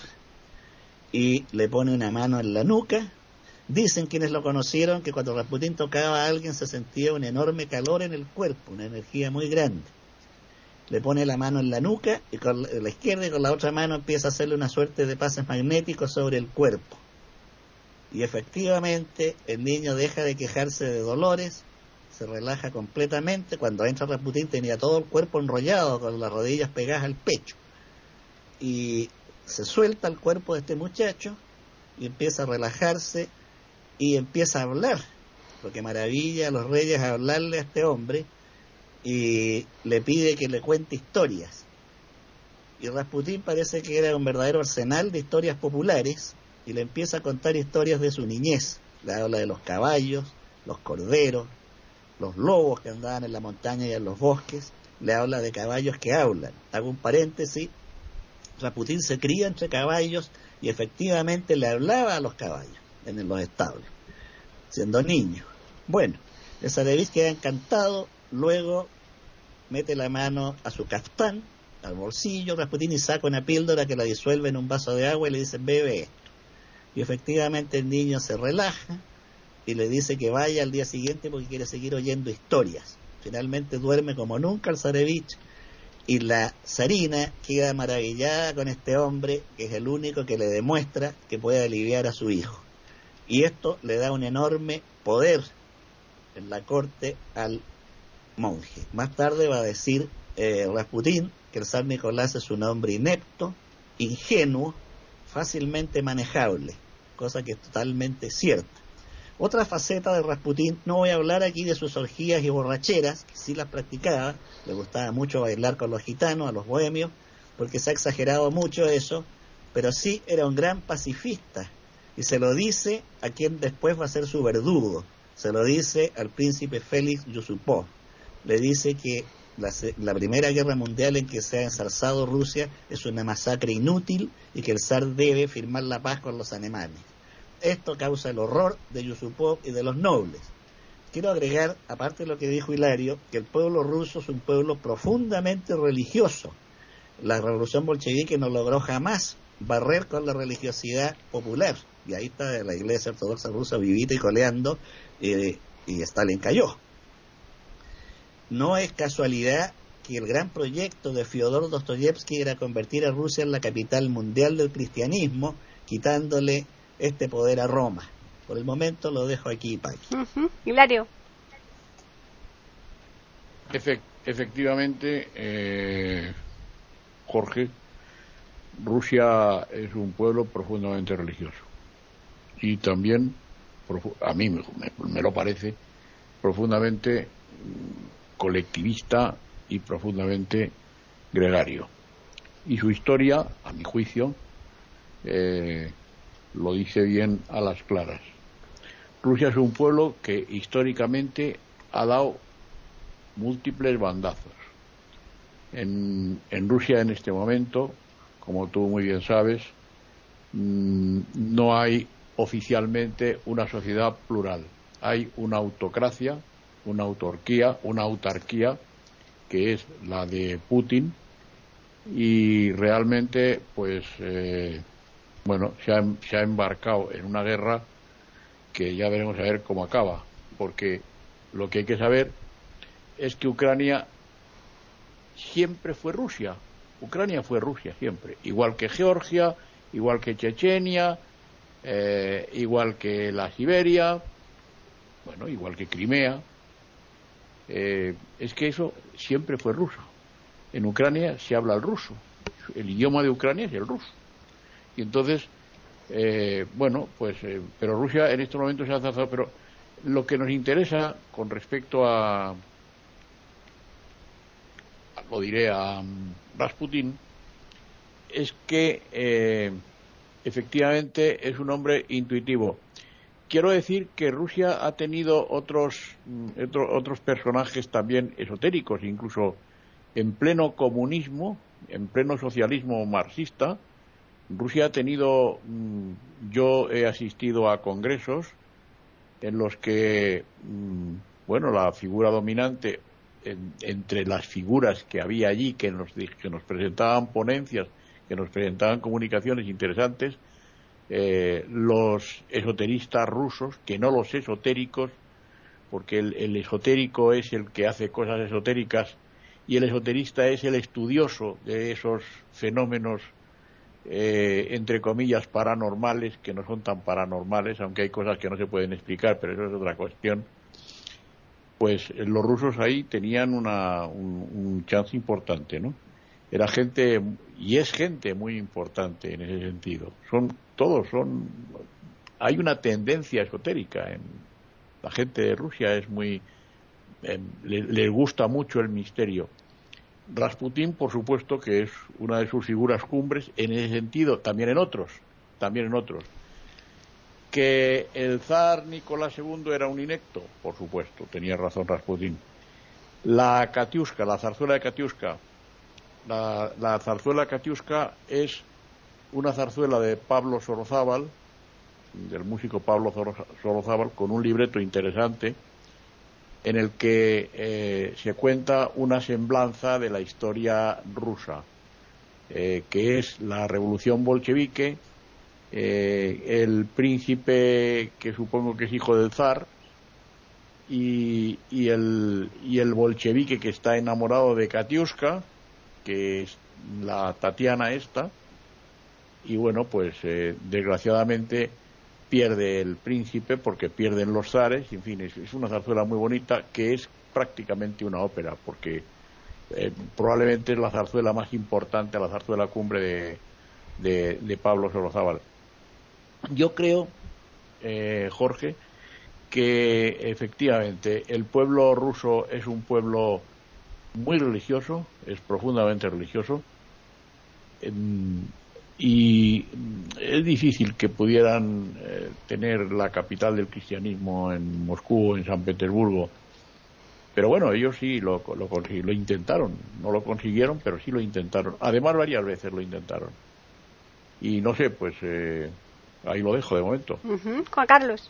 Y le pone una mano en la nuca. Dicen quienes lo conocieron que cuando Rasputín tocaba a alguien se sentía un enorme calor en el cuerpo, una energía muy grande. Le pone la mano en la nuca y con la izquierda, y con la otra mano empieza a hacerle una suerte de pases magnéticos sobre el cuerpo. Y efectivamente el niño deja de quejarse de dolores, se relaja completamente. Cuando entra Rasputín tenía todo el cuerpo enrollado, con las rodillas pegadas al pecho. Y se suelta el cuerpo de este muchacho y empieza a relajarse y empieza a hablar, porque maravilla a los reyes hablarle a este hombre, y le pide que le cuente historias. Y Rasputín parece que era un verdadero arsenal de historias populares y le empieza a contar historias de su niñez. Le habla de los caballos, los corderos, los lobos que andaban en la montaña y en los bosques. Le habla de caballos que hablan. Hago un paréntesis. Rasputín se cría entre caballos y efectivamente le hablaba a los caballos en los establos, siendo niño. Bueno, el zarevich queda encantado, luego mete la mano a su caftán, al bolsillo, Rasputín, y saca una píldora que la disuelve en un vaso de agua y le dice, bebe esto. Y efectivamente el niño se relaja y le dice que vaya al día siguiente porque quiere seguir oyendo historias. Finalmente duerme como nunca el zarevich y la zarina queda maravillada con este hombre que es el único que le demuestra que puede aliviar a su hijo. Y esto le da un enorme poder en la corte al monje. Más tarde va a decir eh, Rasputín que el zar Nicolás es un hombre inepto, ingenuo, fácilmente manejable, cosa que es totalmente cierta. Otra faceta de Rasputín, no voy a hablar aquí de sus orgías y borracheras, que sí las practicaba, le gustaba mucho bailar con los gitanos, a los bohemios, porque se ha exagerado mucho eso, pero sí era un gran pacifista, y se lo dice a quien después va a ser su verdugo, se lo dice al príncipe Félix Yusupov, le dice que la, la primera guerra mundial en que se ha ensalzado Rusia es una masacre inútil y que el zar debe firmar la paz con los alemanes. Esto causa el horror de Yusupov y de los nobles. Quiero agregar, aparte de lo que dijo Hilario, que el pueblo ruso es un pueblo profundamente religioso. La revolución bolchevique no logró jamás barrer con la religiosidad popular. Y ahí está la iglesia ortodoxa rusa vivita y coleando, eh, y Stalin cayó. No es casualidad que el gran proyecto de Fyodor Dostoyevsky era convertir a Rusia en la capital mundial del cristianismo, quitándole este poder a Roma. Por el momento lo dejo aquí, Paqui. Uh-huh. Hilario. Efect, efectivamente, eh, Jorge, Rusia es un pueblo profundamente religioso y también, a mí me, me lo parece, profundamente colectivista y profundamente gregario. Y su historia, a mi juicio, eh, lo dice bien a las claras. Rusia es un pueblo que históricamente ha dado múltiples bandazos. En, en Rusia en este momento, como tú muy bien sabes, mmm, no hay oficialmente una sociedad plural. Hay una autocracia, una autarquía, una autarquía que es la de Putin, y realmente pues eh, bueno, se ha, se ha embarcado en una guerra que ya veremos a ver cómo acaba, porque lo que hay que saber es que Ucrania siempre fue Rusia. Ucrania fue Rusia siempre, igual que Georgia, igual que Chechenia, eh, igual que la Siberia, bueno, igual que Crimea. Eh, es que eso siempre fue ruso. En Ucrania se habla el ruso, el idioma de Ucrania es el ruso. Y entonces, eh, bueno, pues, eh, pero Rusia en estos momentos se ha alzado. Pero lo que nos interesa con respecto a, a lo diré, a um, Rasputín, es que eh, efectivamente es un hombre intuitivo. Quiero decir que Rusia ha tenido otros, otro, otros personajes también esotéricos, incluso en pleno comunismo, en pleno socialismo marxista. Rusia ha tenido, yo he asistido a congresos en los que, bueno, la figura dominante, en, entre las figuras que había allí, que nos, que nos presentaban ponencias, que nos presentaban comunicaciones interesantes, eh, los esoteristas rusos, que no los esotéricos, porque el, el esotérico es el que hace cosas esotéricas y el esoterista es el estudioso de esos fenómenos Eh, entre comillas paranormales, que no son tan paranormales, aunque hay cosas que no se pueden explicar, pero eso es otra cuestión. Pues eh, los rusos ahí tenían una, un, un chance importante, ¿no? Era gente, y es gente muy importante en ese sentido. Son, todos son, hay una tendencia esotérica en la gente de Rusia, es muy, eh, les, les gusta mucho el misterio. Rasputín, por supuesto, que es una de sus figuras cumbres en ese sentido, también en otros, también en otros. Que el zar Nicolás segundo era un inecto, por supuesto, tenía razón Rasputín. La Katiuska, la zarzuela de Katiuska, la, la zarzuela Katiuska es una zarzuela de Pablo Sorozábal, del músico Pablo Sorozábal, con un libreto interesante en el que eh, se cuenta una semblanza de la historia rusa, eh, que es la revolución bolchevique, eh, el príncipe que supongo que es hijo del zar y, y, el, y el bolchevique que está enamorado de Katiuska, que es la Tatiana esta, y bueno, pues eh, desgraciadamente pierde el príncipe porque pierden los zares, en fin, es, es una zarzuela muy bonita que es prácticamente una ópera, porque eh, probablemente es la zarzuela más importante, la zarzuela cumbre de, de, de Pablo Sorozábal. Yo creo, eh, Jorge, que efectivamente el pueblo ruso es un pueblo muy religioso, es profundamente religioso, eh, y es difícil que pudieran eh, tener la capital del cristianismo en Moscú o en San Petersburgo, pero bueno, ellos sí lo, lo, lo intentaron, no lo consiguieron, pero sí lo intentaron, además varias veces lo intentaron, y no sé, pues eh, ahí lo dejo de momento. Uh-huh. Juan Carlos.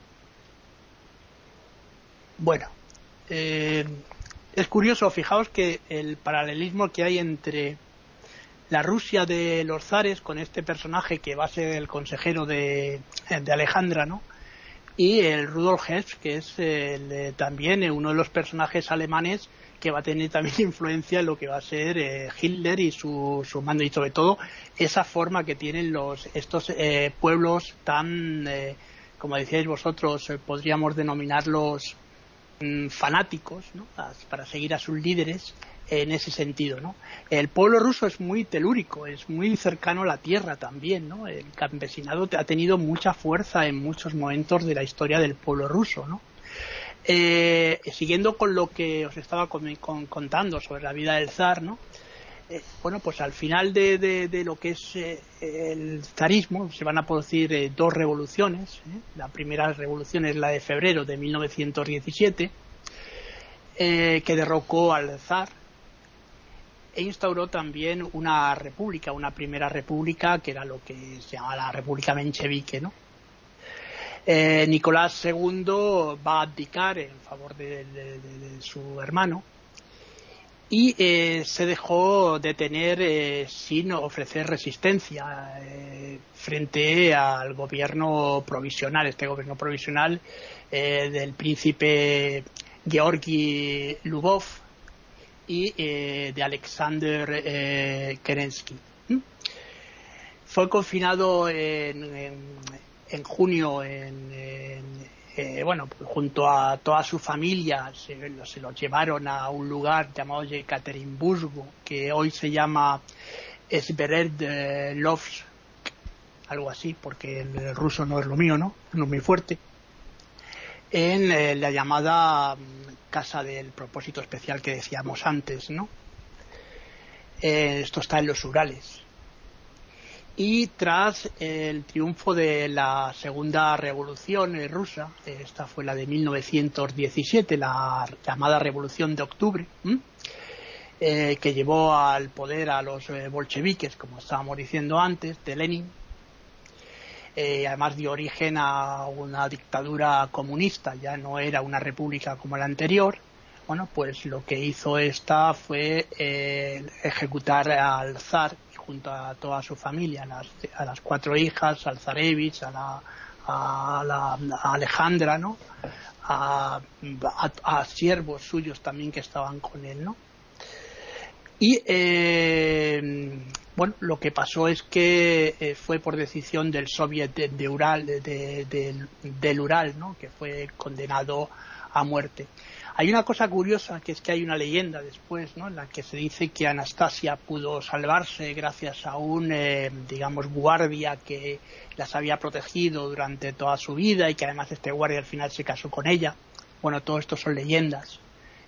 Bueno, eh, es curioso, fijaos que el paralelismo que hay entre la Rusia de los zares, con este personaje que va a ser el consejero de, de Alejandra, ¿no? Y el Rudolf Hess, que es el, eh, también uno de los personajes alemanes que va a tener también influencia en lo que va a ser eh, Hitler y su, su mando, y sobre todo esa forma que tienen los estos eh, pueblos tan, eh, como decíais vosotros, eh, podríamos denominarlos mm, fanáticos, ¿no? Para seguir a sus líderes. En ese sentido, ¿no? El pueblo ruso es muy telúrico, es muy cercano a la tierra también, ¿no? El campesinado ha tenido mucha fuerza en muchos momentos de la historia del pueblo ruso, ¿no? Eh, siguiendo con lo que os estaba con, con, contando sobre la vida del zar, ¿no? Eh, bueno, pues al final de, de, de lo que es eh, el zarismo se van a producir eh, dos revoluciones, ¿eh? La primera revolución es la de febrero de mil novecientos diecisiete, eh, que derrocó al zar e instauró también una república, una primera república que era lo que se llama la República Menchevique, ¿no? Eh, Nicolás segundo va a abdicar en favor de, de, de, de su hermano y eh, se dejó detener eh, sin ofrecer resistencia eh, frente al gobierno provisional, este gobierno provisional eh, del príncipe Georgi Lubov y eh, de Alexander eh, Kerensky. ¿Mm? Fue confinado en, en, en junio en, en, eh, bueno, junto a toda su familia se, se lo llevaron a un lugar llamado Yekaterinburgo, que hoy se llama Sverdlovsk, algo así, porque el ruso no es lo mío, ¿no? No es muy fuerte. En eh, la llamada Casa del Propósito Especial que decíamos antes, ¿no? Eh, esto está en los Urales. Y tras el triunfo de la Segunda Revolución eh, rusa, eh, esta fue la de mil novecientos diecisiete, la llamada Revolución de Octubre, eh, que llevó al poder a los eh, bolcheviques, como estábamos diciendo antes, de Lenin. Eh, además dio origen a una dictadura comunista, ya no era una república como la anterior. Bueno, pues lo que hizo esta fue eh, ejecutar al zar junto a toda su familia, a las, a las cuatro hijas, al zarevich, a la, a la a Alejandra, ¿no? A, a, a siervos suyos también que estaban con él, ¿no? Y eh, bueno, lo que pasó es que eh, fue por decisión del Soviet de, de Ural, de, de, de, del Ural, ¿no? Que fue condenado a muerte. Hay una cosa curiosa, que es que hay una leyenda después, ¿no? En la que se dice que Anastasia pudo salvarse gracias a un, eh, digamos, guardia que las había protegido durante toda su vida y que además este guardia al final se casó con ella. Bueno, todo esto son leyendas.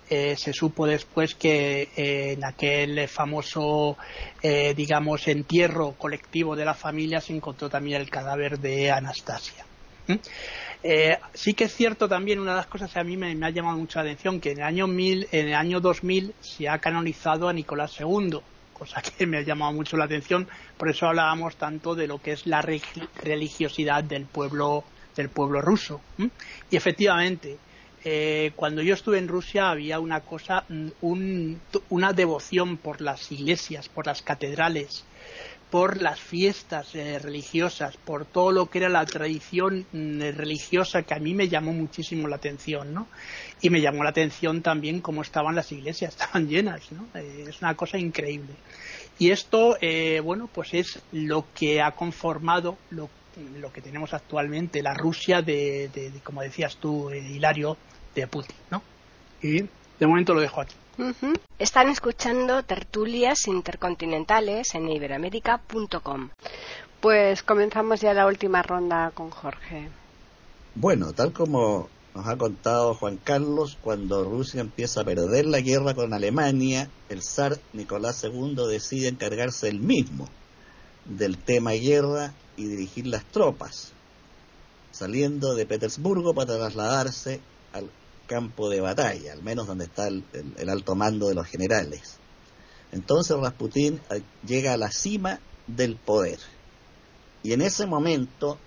eh, se supo después que eh, en aquel famoso, eh, digamos, entierro colectivo de la familia se encontró también el cadáver de Anastasia. ¿Mm? Eh, sí que es cierto también, una de las cosas que a mí me, me ha llamado mucho la atención, que en el año mil, en el año dos mil se ha canonizado a Nicolás segundo, cosa que me ha llamado mucho la atención. Por eso hablábamos tanto de lo que es la re- religiosidad del pueblo del pueblo ruso. ¿Mm? Y efectivamente, eh, cuando yo estuve en Rusia había una cosa, un, una devoción por las iglesias, por las catedrales, por las fiestas eh, religiosas, por todo lo que era la tradición eh, religiosa, que a mí me llamó muchísimo la atención, ¿no? Y me llamó la atención también cómo estaban las iglesias, estaban llenas, ¿no? Eh, es una cosa increíble. Y esto, eh, bueno, pues es lo que ha conformado lo, lo que tenemos actualmente, la Rusia de, de, de como decías tú, eh, Hilario, de Putin, ¿no? Y de momento lo dejo aquí. Uh-huh. Están escuchando Tertulias Intercontinentales en iberoamérica punto com. Pues comenzamos ya la última ronda con Jorge. Bueno, tal como nos ha contado Juan Carlos, cuando Rusia empieza a perder la guerra con Alemania, el zar Nicolás segundo decide encargarse él mismo del tema guerra y dirigir las tropas, saliendo de Petersburgo para trasladarse al campo de batalla, al menos donde está el, el, el alto mando de los generales. Entonces Rasputín llega a la cima del poder, y en ese momento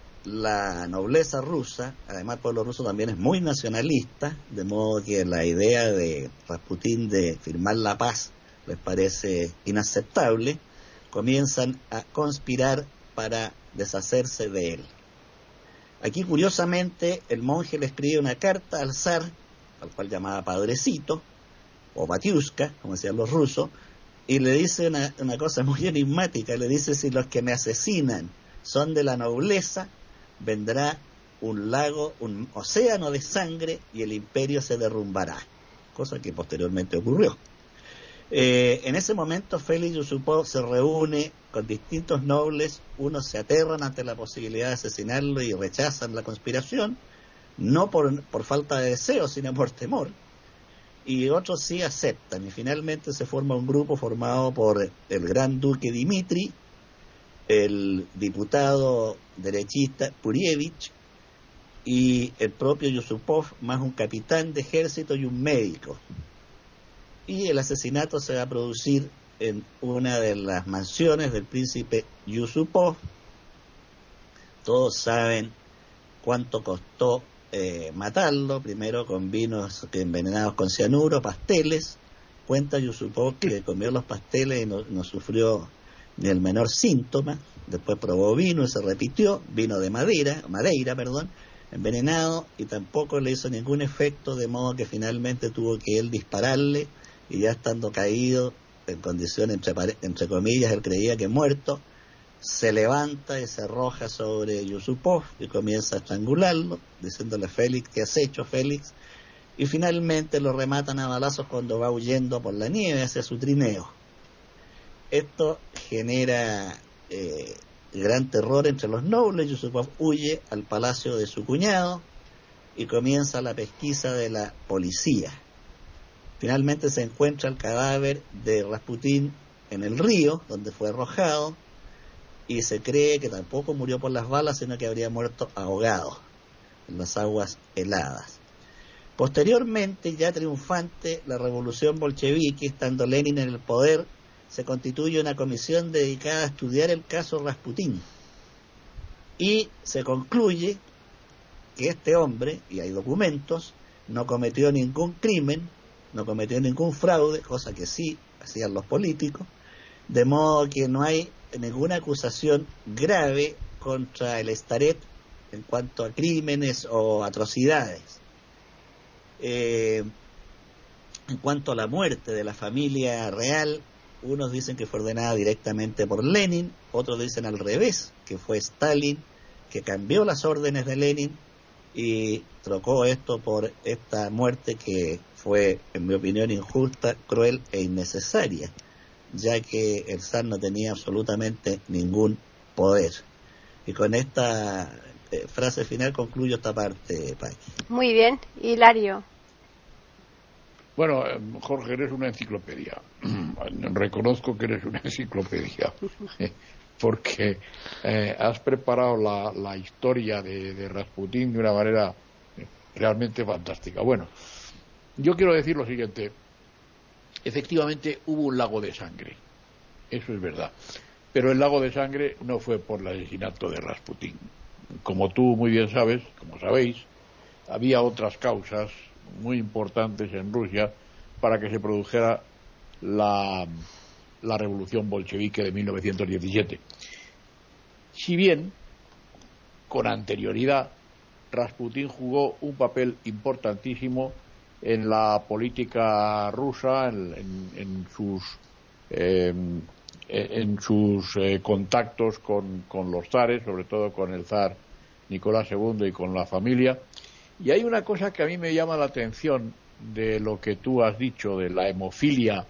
la nobleza rusa, además el pueblo ruso también es muy nacionalista, de modo que la idea de Rasputín de firmar la paz les parece inaceptable, comienzan a conspirar para deshacerse de él. Aquí, curiosamente, el monje le escribe una carta al zar, al cual llamaba Padrecito, o Batiushka, como decían los rusos, y le dice una, una cosa muy enigmática, le dice: si los que me asesinan son de la nobleza, vendrá un lago, un océano de sangre, y el imperio se derrumbará, cosa que posteriormente ocurrió. Eh, en ese momento Félix Yusupov se reúne con distintos nobles, unos se aterran ante la posibilidad de asesinarlo y rechazan la conspiración, no por, por falta de deseo, sino por temor, y otros sí aceptan, y finalmente se forma un grupo formado por el gran duque Dmitri, el diputado derechista Purievich y el propio Yusupov, más un capitán de ejército y un médico. Y el asesinato se va a producir en una de las mansiones del príncipe Yusupov. Todos saben cuánto costó eh, matarlo, primero con vinos envenenados con cianuro, pasteles. Cuenta Yusupov que comió los pasteles y no, no sufrió ni el menor síntoma. Después probó vino y se repitió, vino de Madeira, Madeira, perdón, envenenado, y tampoco le hizo ningún efecto, de modo que finalmente tuvo que él dispararle, y ya estando caído, en condición entre, entre comillas, él creía que muerto, se levanta y se arroja sobre Yusupov y comienza a estrangularlo, diciéndole: Félix, ¿qué has hecho, Félix? Y finalmente lo rematan a balazos cuando va huyendo por la nieve hacia su trineo. Esto genera eh, gran terror entre los nobles. Yusupov huye al palacio de su cuñado y comienza la pesquisa de la policía. Finalmente se encuentra el cadáver de Rasputín en el río, donde fue arrojado, y se cree que tampoco murió por las balas, sino que habría muerto ahogado en las aguas heladas. Posteriormente, ya triunfante la revolución bolchevique, estando Lenin en el poder, se constituye una comisión dedicada a estudiar el caso Rasputín, y se concluye que este hombre, y hay documentos, no cometió ningún crimen, no cometió ningún fraude, cosa que sí hacían los políticos, de modo que no hay ninguna acusación grave contra el Estaret en cuanto a crímenes o atrocidades. Eh, en cuanto a la muerte de la familia real, unos dicen que fue ordenada directamente por Lenin, otros dicen al revés, que fue Stalin que cambió las órdenes de Lenin y trocó esto por esta muerte que fue, en mi opinión, injusta, cruel e innecesaria, ya que el zar no tenía absolutamente ningún poder. Y con esta eh, frase final concluyo esta parte, Paqui. Muy bien, Hilario. Bueno, Jorge, eres una enciclopedia. Reconozco que eres una enciclopedia. Porque eh, has preparado la, la historia de, de Rasputín de una manera realmente fantástica. Bueno, yo quiero decir lo siguiente. Efectivamente hubo un lago de sangre. Eso es verdad. Pero el lago de sangre no fue por el asesinato de Rasputín. Como tú muy bien sabes, como sabéis, había otras causas muy importantes en Rusia para que se produjera la, la revolución bolchevique de mil novecientos diecisiete. Si bien, con anterioridad, Rasputín jugó un papel importantísimo en la política rusa, en, en, en sus eh, en sus eh, contactos con, con los zares, sobre todo con el zar Nicolás segundo y con la familia. Y hay una cosa que a mí me llama la atención de lo que tú has dicho, de la hemofilia.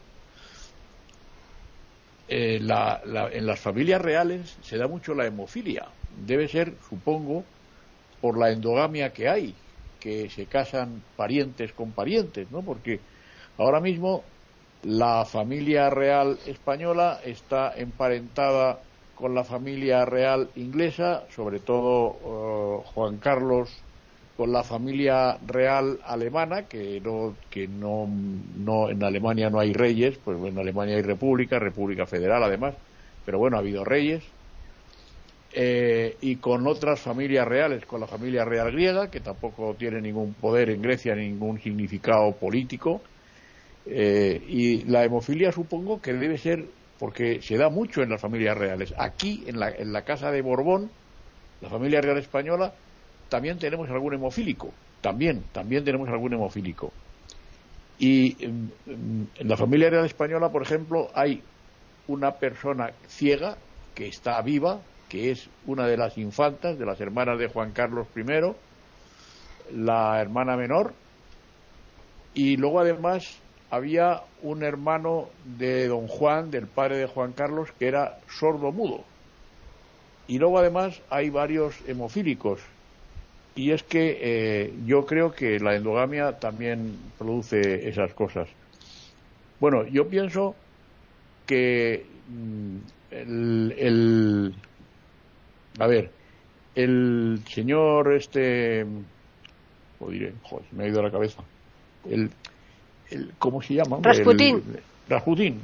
Eh, la, la, en las familias reales se da mucho la hemofilia. Debe ser, supongo, por la endogamia que hay, que se casan parientes con parientes, ¿no? Porque ahora mismo la familia real española está emparentada con la familia real inglesa, sobre todo uh, Juan Carlos con la familia real alemana, que no que no, no en Alemania no hay reyes, pues en Alemania hay república, república federal además, pero bueno, ha habido reyes, eh, y con otras familias reales, con la familia real griega, que tampoco tiene ningún poder en Grecia, ningún significado político, eh, y la hemofilia supongo que debe ser porque se da mucho en las familias reales. Aquí, en la, en la casa de Borbón, la familia real española, también tenemos algún hemofílico, también, también tenemos algún hemofílico. Y en, en la familia real española, por ejemplo, hay una persona ciega que está viva, que es una de las infantas, de las hermanas de Juan Carlos primero, la hermana menor, y luego además había un hermano de don Juan, del padre de Juan Carlos, que era sordo-mudo. Y luego además hay varios hemofílicos. Y es que eh, yo creo que la endogamia también produce esas cosas. Bueno, yo pienso que mm, el, el a ver, el señor este, o diré, joder, me ha ido a la cabeza, el, el ¿cómo se llama? Rasputín. El, Rasputín.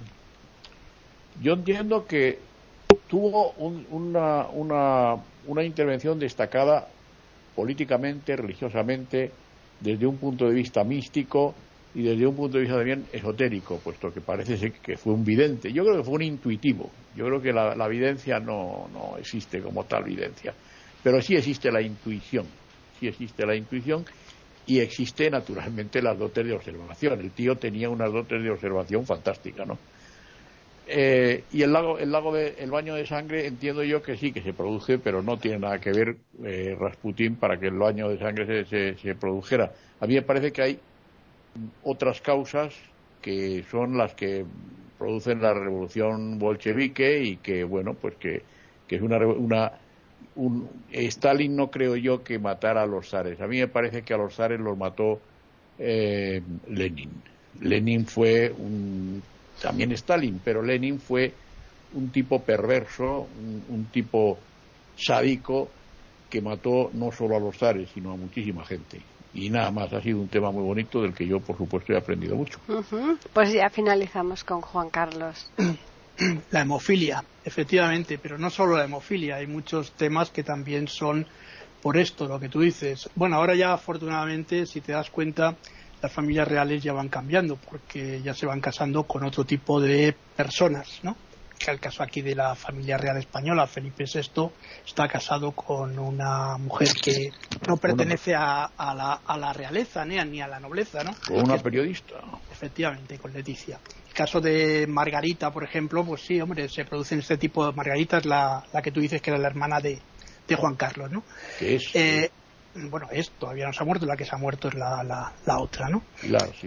Yo entiendo que tuvo un, una, una, una intervención destacada políticamente, religiosamente, desde un punto de vista místico y desde un punto de vista también esotérico, puesto que parece ser que fue un vidente. Yo creo que fue un intuitivo. Yo creo que la, la videncia no, no existe como tal videncia, pero sí existe la intuición, sí existe la intuición y existe naturalmente las dotes de observación. El tío tenía unas dotes de observación fantásticas, ¿no? Eh, y el lago, el lago de, el baño de sangre, entiendo yo que sí, que se produce, pero no tiene nada que ver eh, Rasputín para que el baño de sangre se, se, se produjera. A mí me parece que hay otras causas que son las que producen la revolución bolchevique y que, bueno, pues que, que es una, una un, Stalin no creo yo que matara a los zares. A mí me parece que a los zares los mató eh, Lenin. Lenin fue un también Stalin, pero Lenin fue un tipo perverso, un, un tipo sádico que mató no solo a los zares, sino a muchísima gente. Y nada más, ha sido un tema muy bonito del que yo, por supuesto, he aprendido mucho. Uh-huh. Pues ya finalizamos con Juan Carlos. La hemofilia, efectivamente, pero no solo la hemofilia, hay muchos temas que también son por esto, lo que tú dices. Bueno, ahora ya, afortunadamente, si te das cuenta, las familias reales ya van cambiando porque ya se van casando con otro tipo de personas, ¿no? Que el caso aquí de la familia real española, Felipe sexto está casado con una mujer que no pertenece a, a, la, a la realeza ni a, ni a la nobleza, ¿no? Con una periodista. Efectivamente, con Leticia. El caso de Margarita, por ejemplo, pues sí, hombre, se producen este tipo de Margaritas, la, la que tú dices que era la hermana de, de Juan Carlos, ¿no? ¿Qué es? Eh, bueno, es, todavía no se ha muerto, la que se ha muerto es la, la, la otra, ¿no? Claro, sí.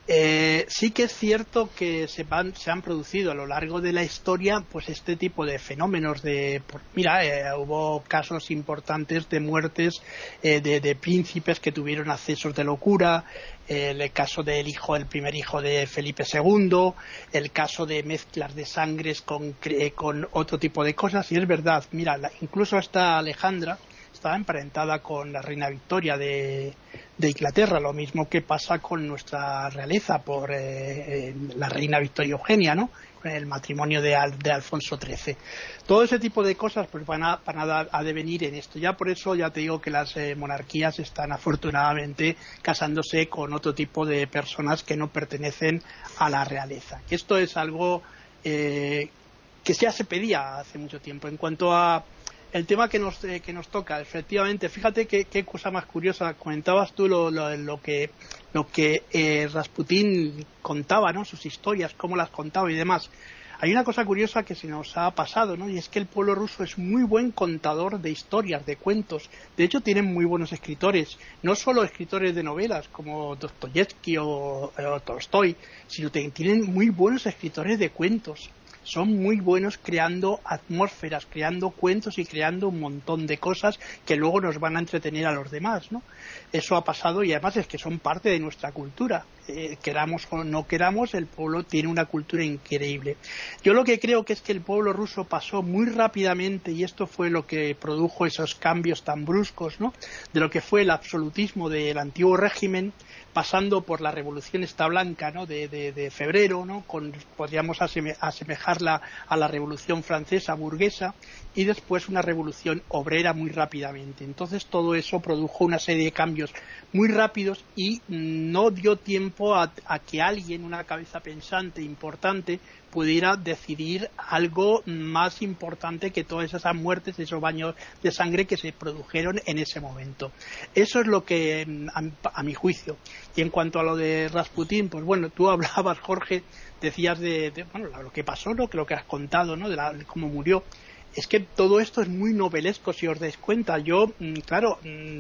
Eh, sí que es cierto que se, van, se han producido a lo largo de la historia pues este tipo de fenómenos de por, mira eh, hubo casos importantes de muertes eh, de, de príncipes que tuvieron accesos de locura, eh, el caso del hijo el primer hijo de Felipe segundo, el caso de mezclas de sangres con, eh, con otro tipo de cosas. Y es verdad, mira, la, incluso esta Alejandra estaba emparentada con la reina Victoria de, de Inglaterra, lo mismo que pasa con nuestra realeza por eh, eh, la reina Victoria Eugenia, ¿no? Con el matrimonio de, Al, de Alfonso trece. Todo ese tipo de cosas pues van a, van a, a devenir en esto. Ya por eso ya te digo que las eh, monarquías están afortunadamente casándose con otro tipo de personas que no pertenecen a la realeza. Que esto es algo eh, que ya se pedía hace mucho tiempo. En cuanto a el tema que nos eh, que nos toca, efectivamente, fíjate qué, qué cosa más curiosa. Comentabas tú lo, lo, lo que lo que eh, Rasputín contaba, ¿no? Sus historias, cómo las contaba y demás. Hay una cosa curiosa que se nos ha pasado, ¿no? Y es que el pueblo ruso es muy buen contador de historias, de cuentos. De hecho, tienen muy buenos escritores, no solo escritores de novelas como Dostoyevsky o, o Tolstoy, sino que tienen muy buenos escritores de cuentos. Son muy buenos creando atmósferas, creando cuentos y creando un montón de cosas que luego nos van a entretener a los demás, ¿no? Eso ha pasado y además es que son parte de nuestra cultura. Eh, queramos o no queramos, el pueblo tiene una cultura increíble. Yo lo que creo que es que el pueblo ruso pasó muy rápidamente, y esto fue lo que produjo esos cambios tan bruscos, ¿no? De lo que fue el absolutismo del antiguo régimen, pasando por la revolución esta blanca, ¿no? de, de, de febrero, ¿no? Con, podríamos aseme, asemejarla a la revolución francesa burguesa, y después una revolución obrera muy rápidamente. Entonces todo eso produjo una serie de cambios muy rápidos y no dio tiempo a, a que alguien, una cabeza pensante importante, pudiera decidir algo más importante que todas esas muertes, esos baños de sangre que se produjeron en ese momento. Eso es lo que, a, a mi juicio. Y en cuanto a lo de Rasputín, pues bueno, tú hablabas, Jorge, decías de, de bueno, lo que pasó, ¿no? Que lo que has contado, ¿no? De, la, de cómo murió. Es que todo esto es muy novelesco, si os dais cuenta. Yo, claro,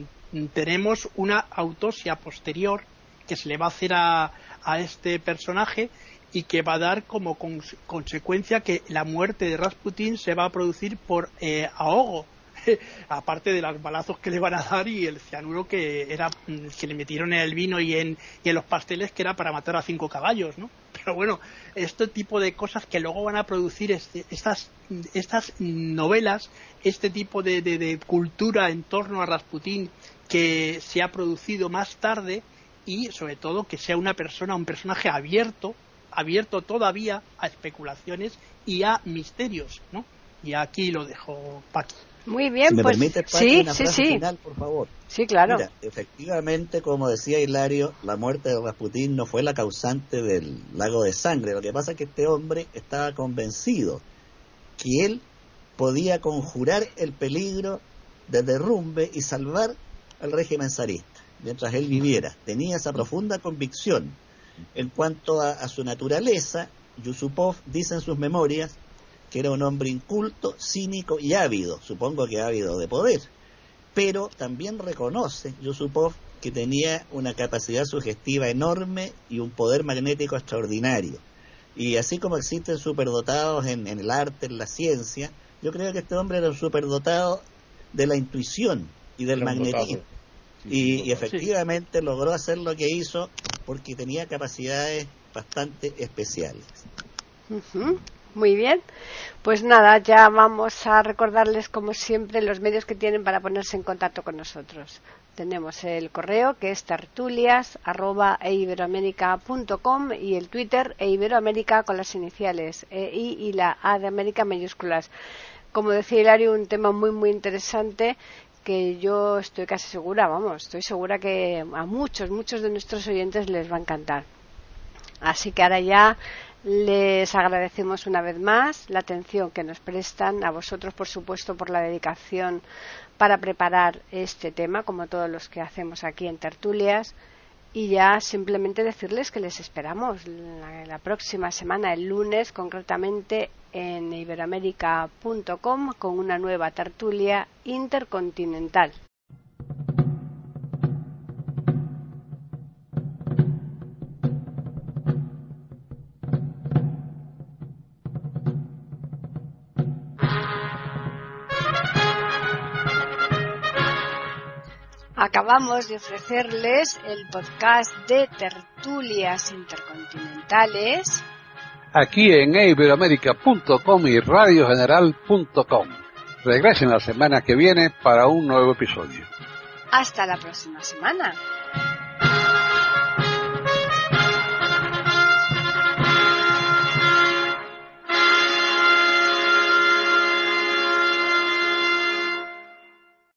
tenemos una autopsia posterior que se le va a hacer a, a este personaje y que va a dar como con, consecuencia que la muerte de Rasputín se va a producir por eh, ahogo, aparte de los balazos que le van a dar y el cianuro que era que le metieron en el vino y en, y en los pasteles, que era para matar a cinco caballos, ¿no? Pero bueno, este tipo de cosas que luego van a producir este, estas, estas novelas, este tipo de, de, de cultura en torno a Rasputín que se ha producido más tarde, y sobre todo que sea una persona, un personaje abierto, abierto todavía a especulaciones y a misterios, ¿no? Y aquí lo dejo, Paqui. Muy bien, si me pues permite, Paqui, sí, una sí, frase sí. final, por favor. Sí, claro. Mira, efectivamente, como decía Hilario, la muerte de Rasputín no fue la causante del lago de sangre. Lo que pasa es que este hombre estaba convencido que él podía conjurar el peligro de derrumbe y salvar al régimen zarista mientras él viviera. Tenía esa profunda convicción. En cuanto a, a su naturaleza, Yusupov dice en sus memorias que era un hombre inculto, cínico y ávido, supongo que ávido de poder, pero también reconoce Yusupov que tenía una capacidad sugestiva enorme y un poder magnético extraordinario. Y así como existen superdotados en, en el arte, en la ciencia, yo creo que este hombre era un superdotado de la intuición y del magnetismo. Y, y efectivamente logró hacer lo que hizo porque tenía capacidades bastante especiales. Uh-huh. Muy bien, pues nada, ya vamos a recordarles como siempre los medios que tienen para ponerse en contacto con nosotros. Tenemos el correo que es tertulias arroba eiberoamerica punto com y el Twitter eiberoamerica con las iniciales E I y la A de América mayúsculas. Como decía Hilario, un tema muy muy interesante que yo estoy casi segura, vamos, estoy segura que a muchos, muchos de nuestros oyentes les va a encantar. Así que ahora ya les agradecemos una vez más la atención que nos prestan, a vosotros por supuesto por la dedicación para preparar este tema, como todos los que hacemos aquí en Tertulias, y ya simplemente decirles que les esperamos la, la próxima semana, el lunes concretamente, en iberoamerica punto com con una nueva tertulia intercontinental. acabamos de ofrecerles el podcast de Tertulias Intercontinentales aquí en iberoamérica punto com y radio general punto com. Regresen la semana que viene para un nuevo episodio. Hasta la próxima semana.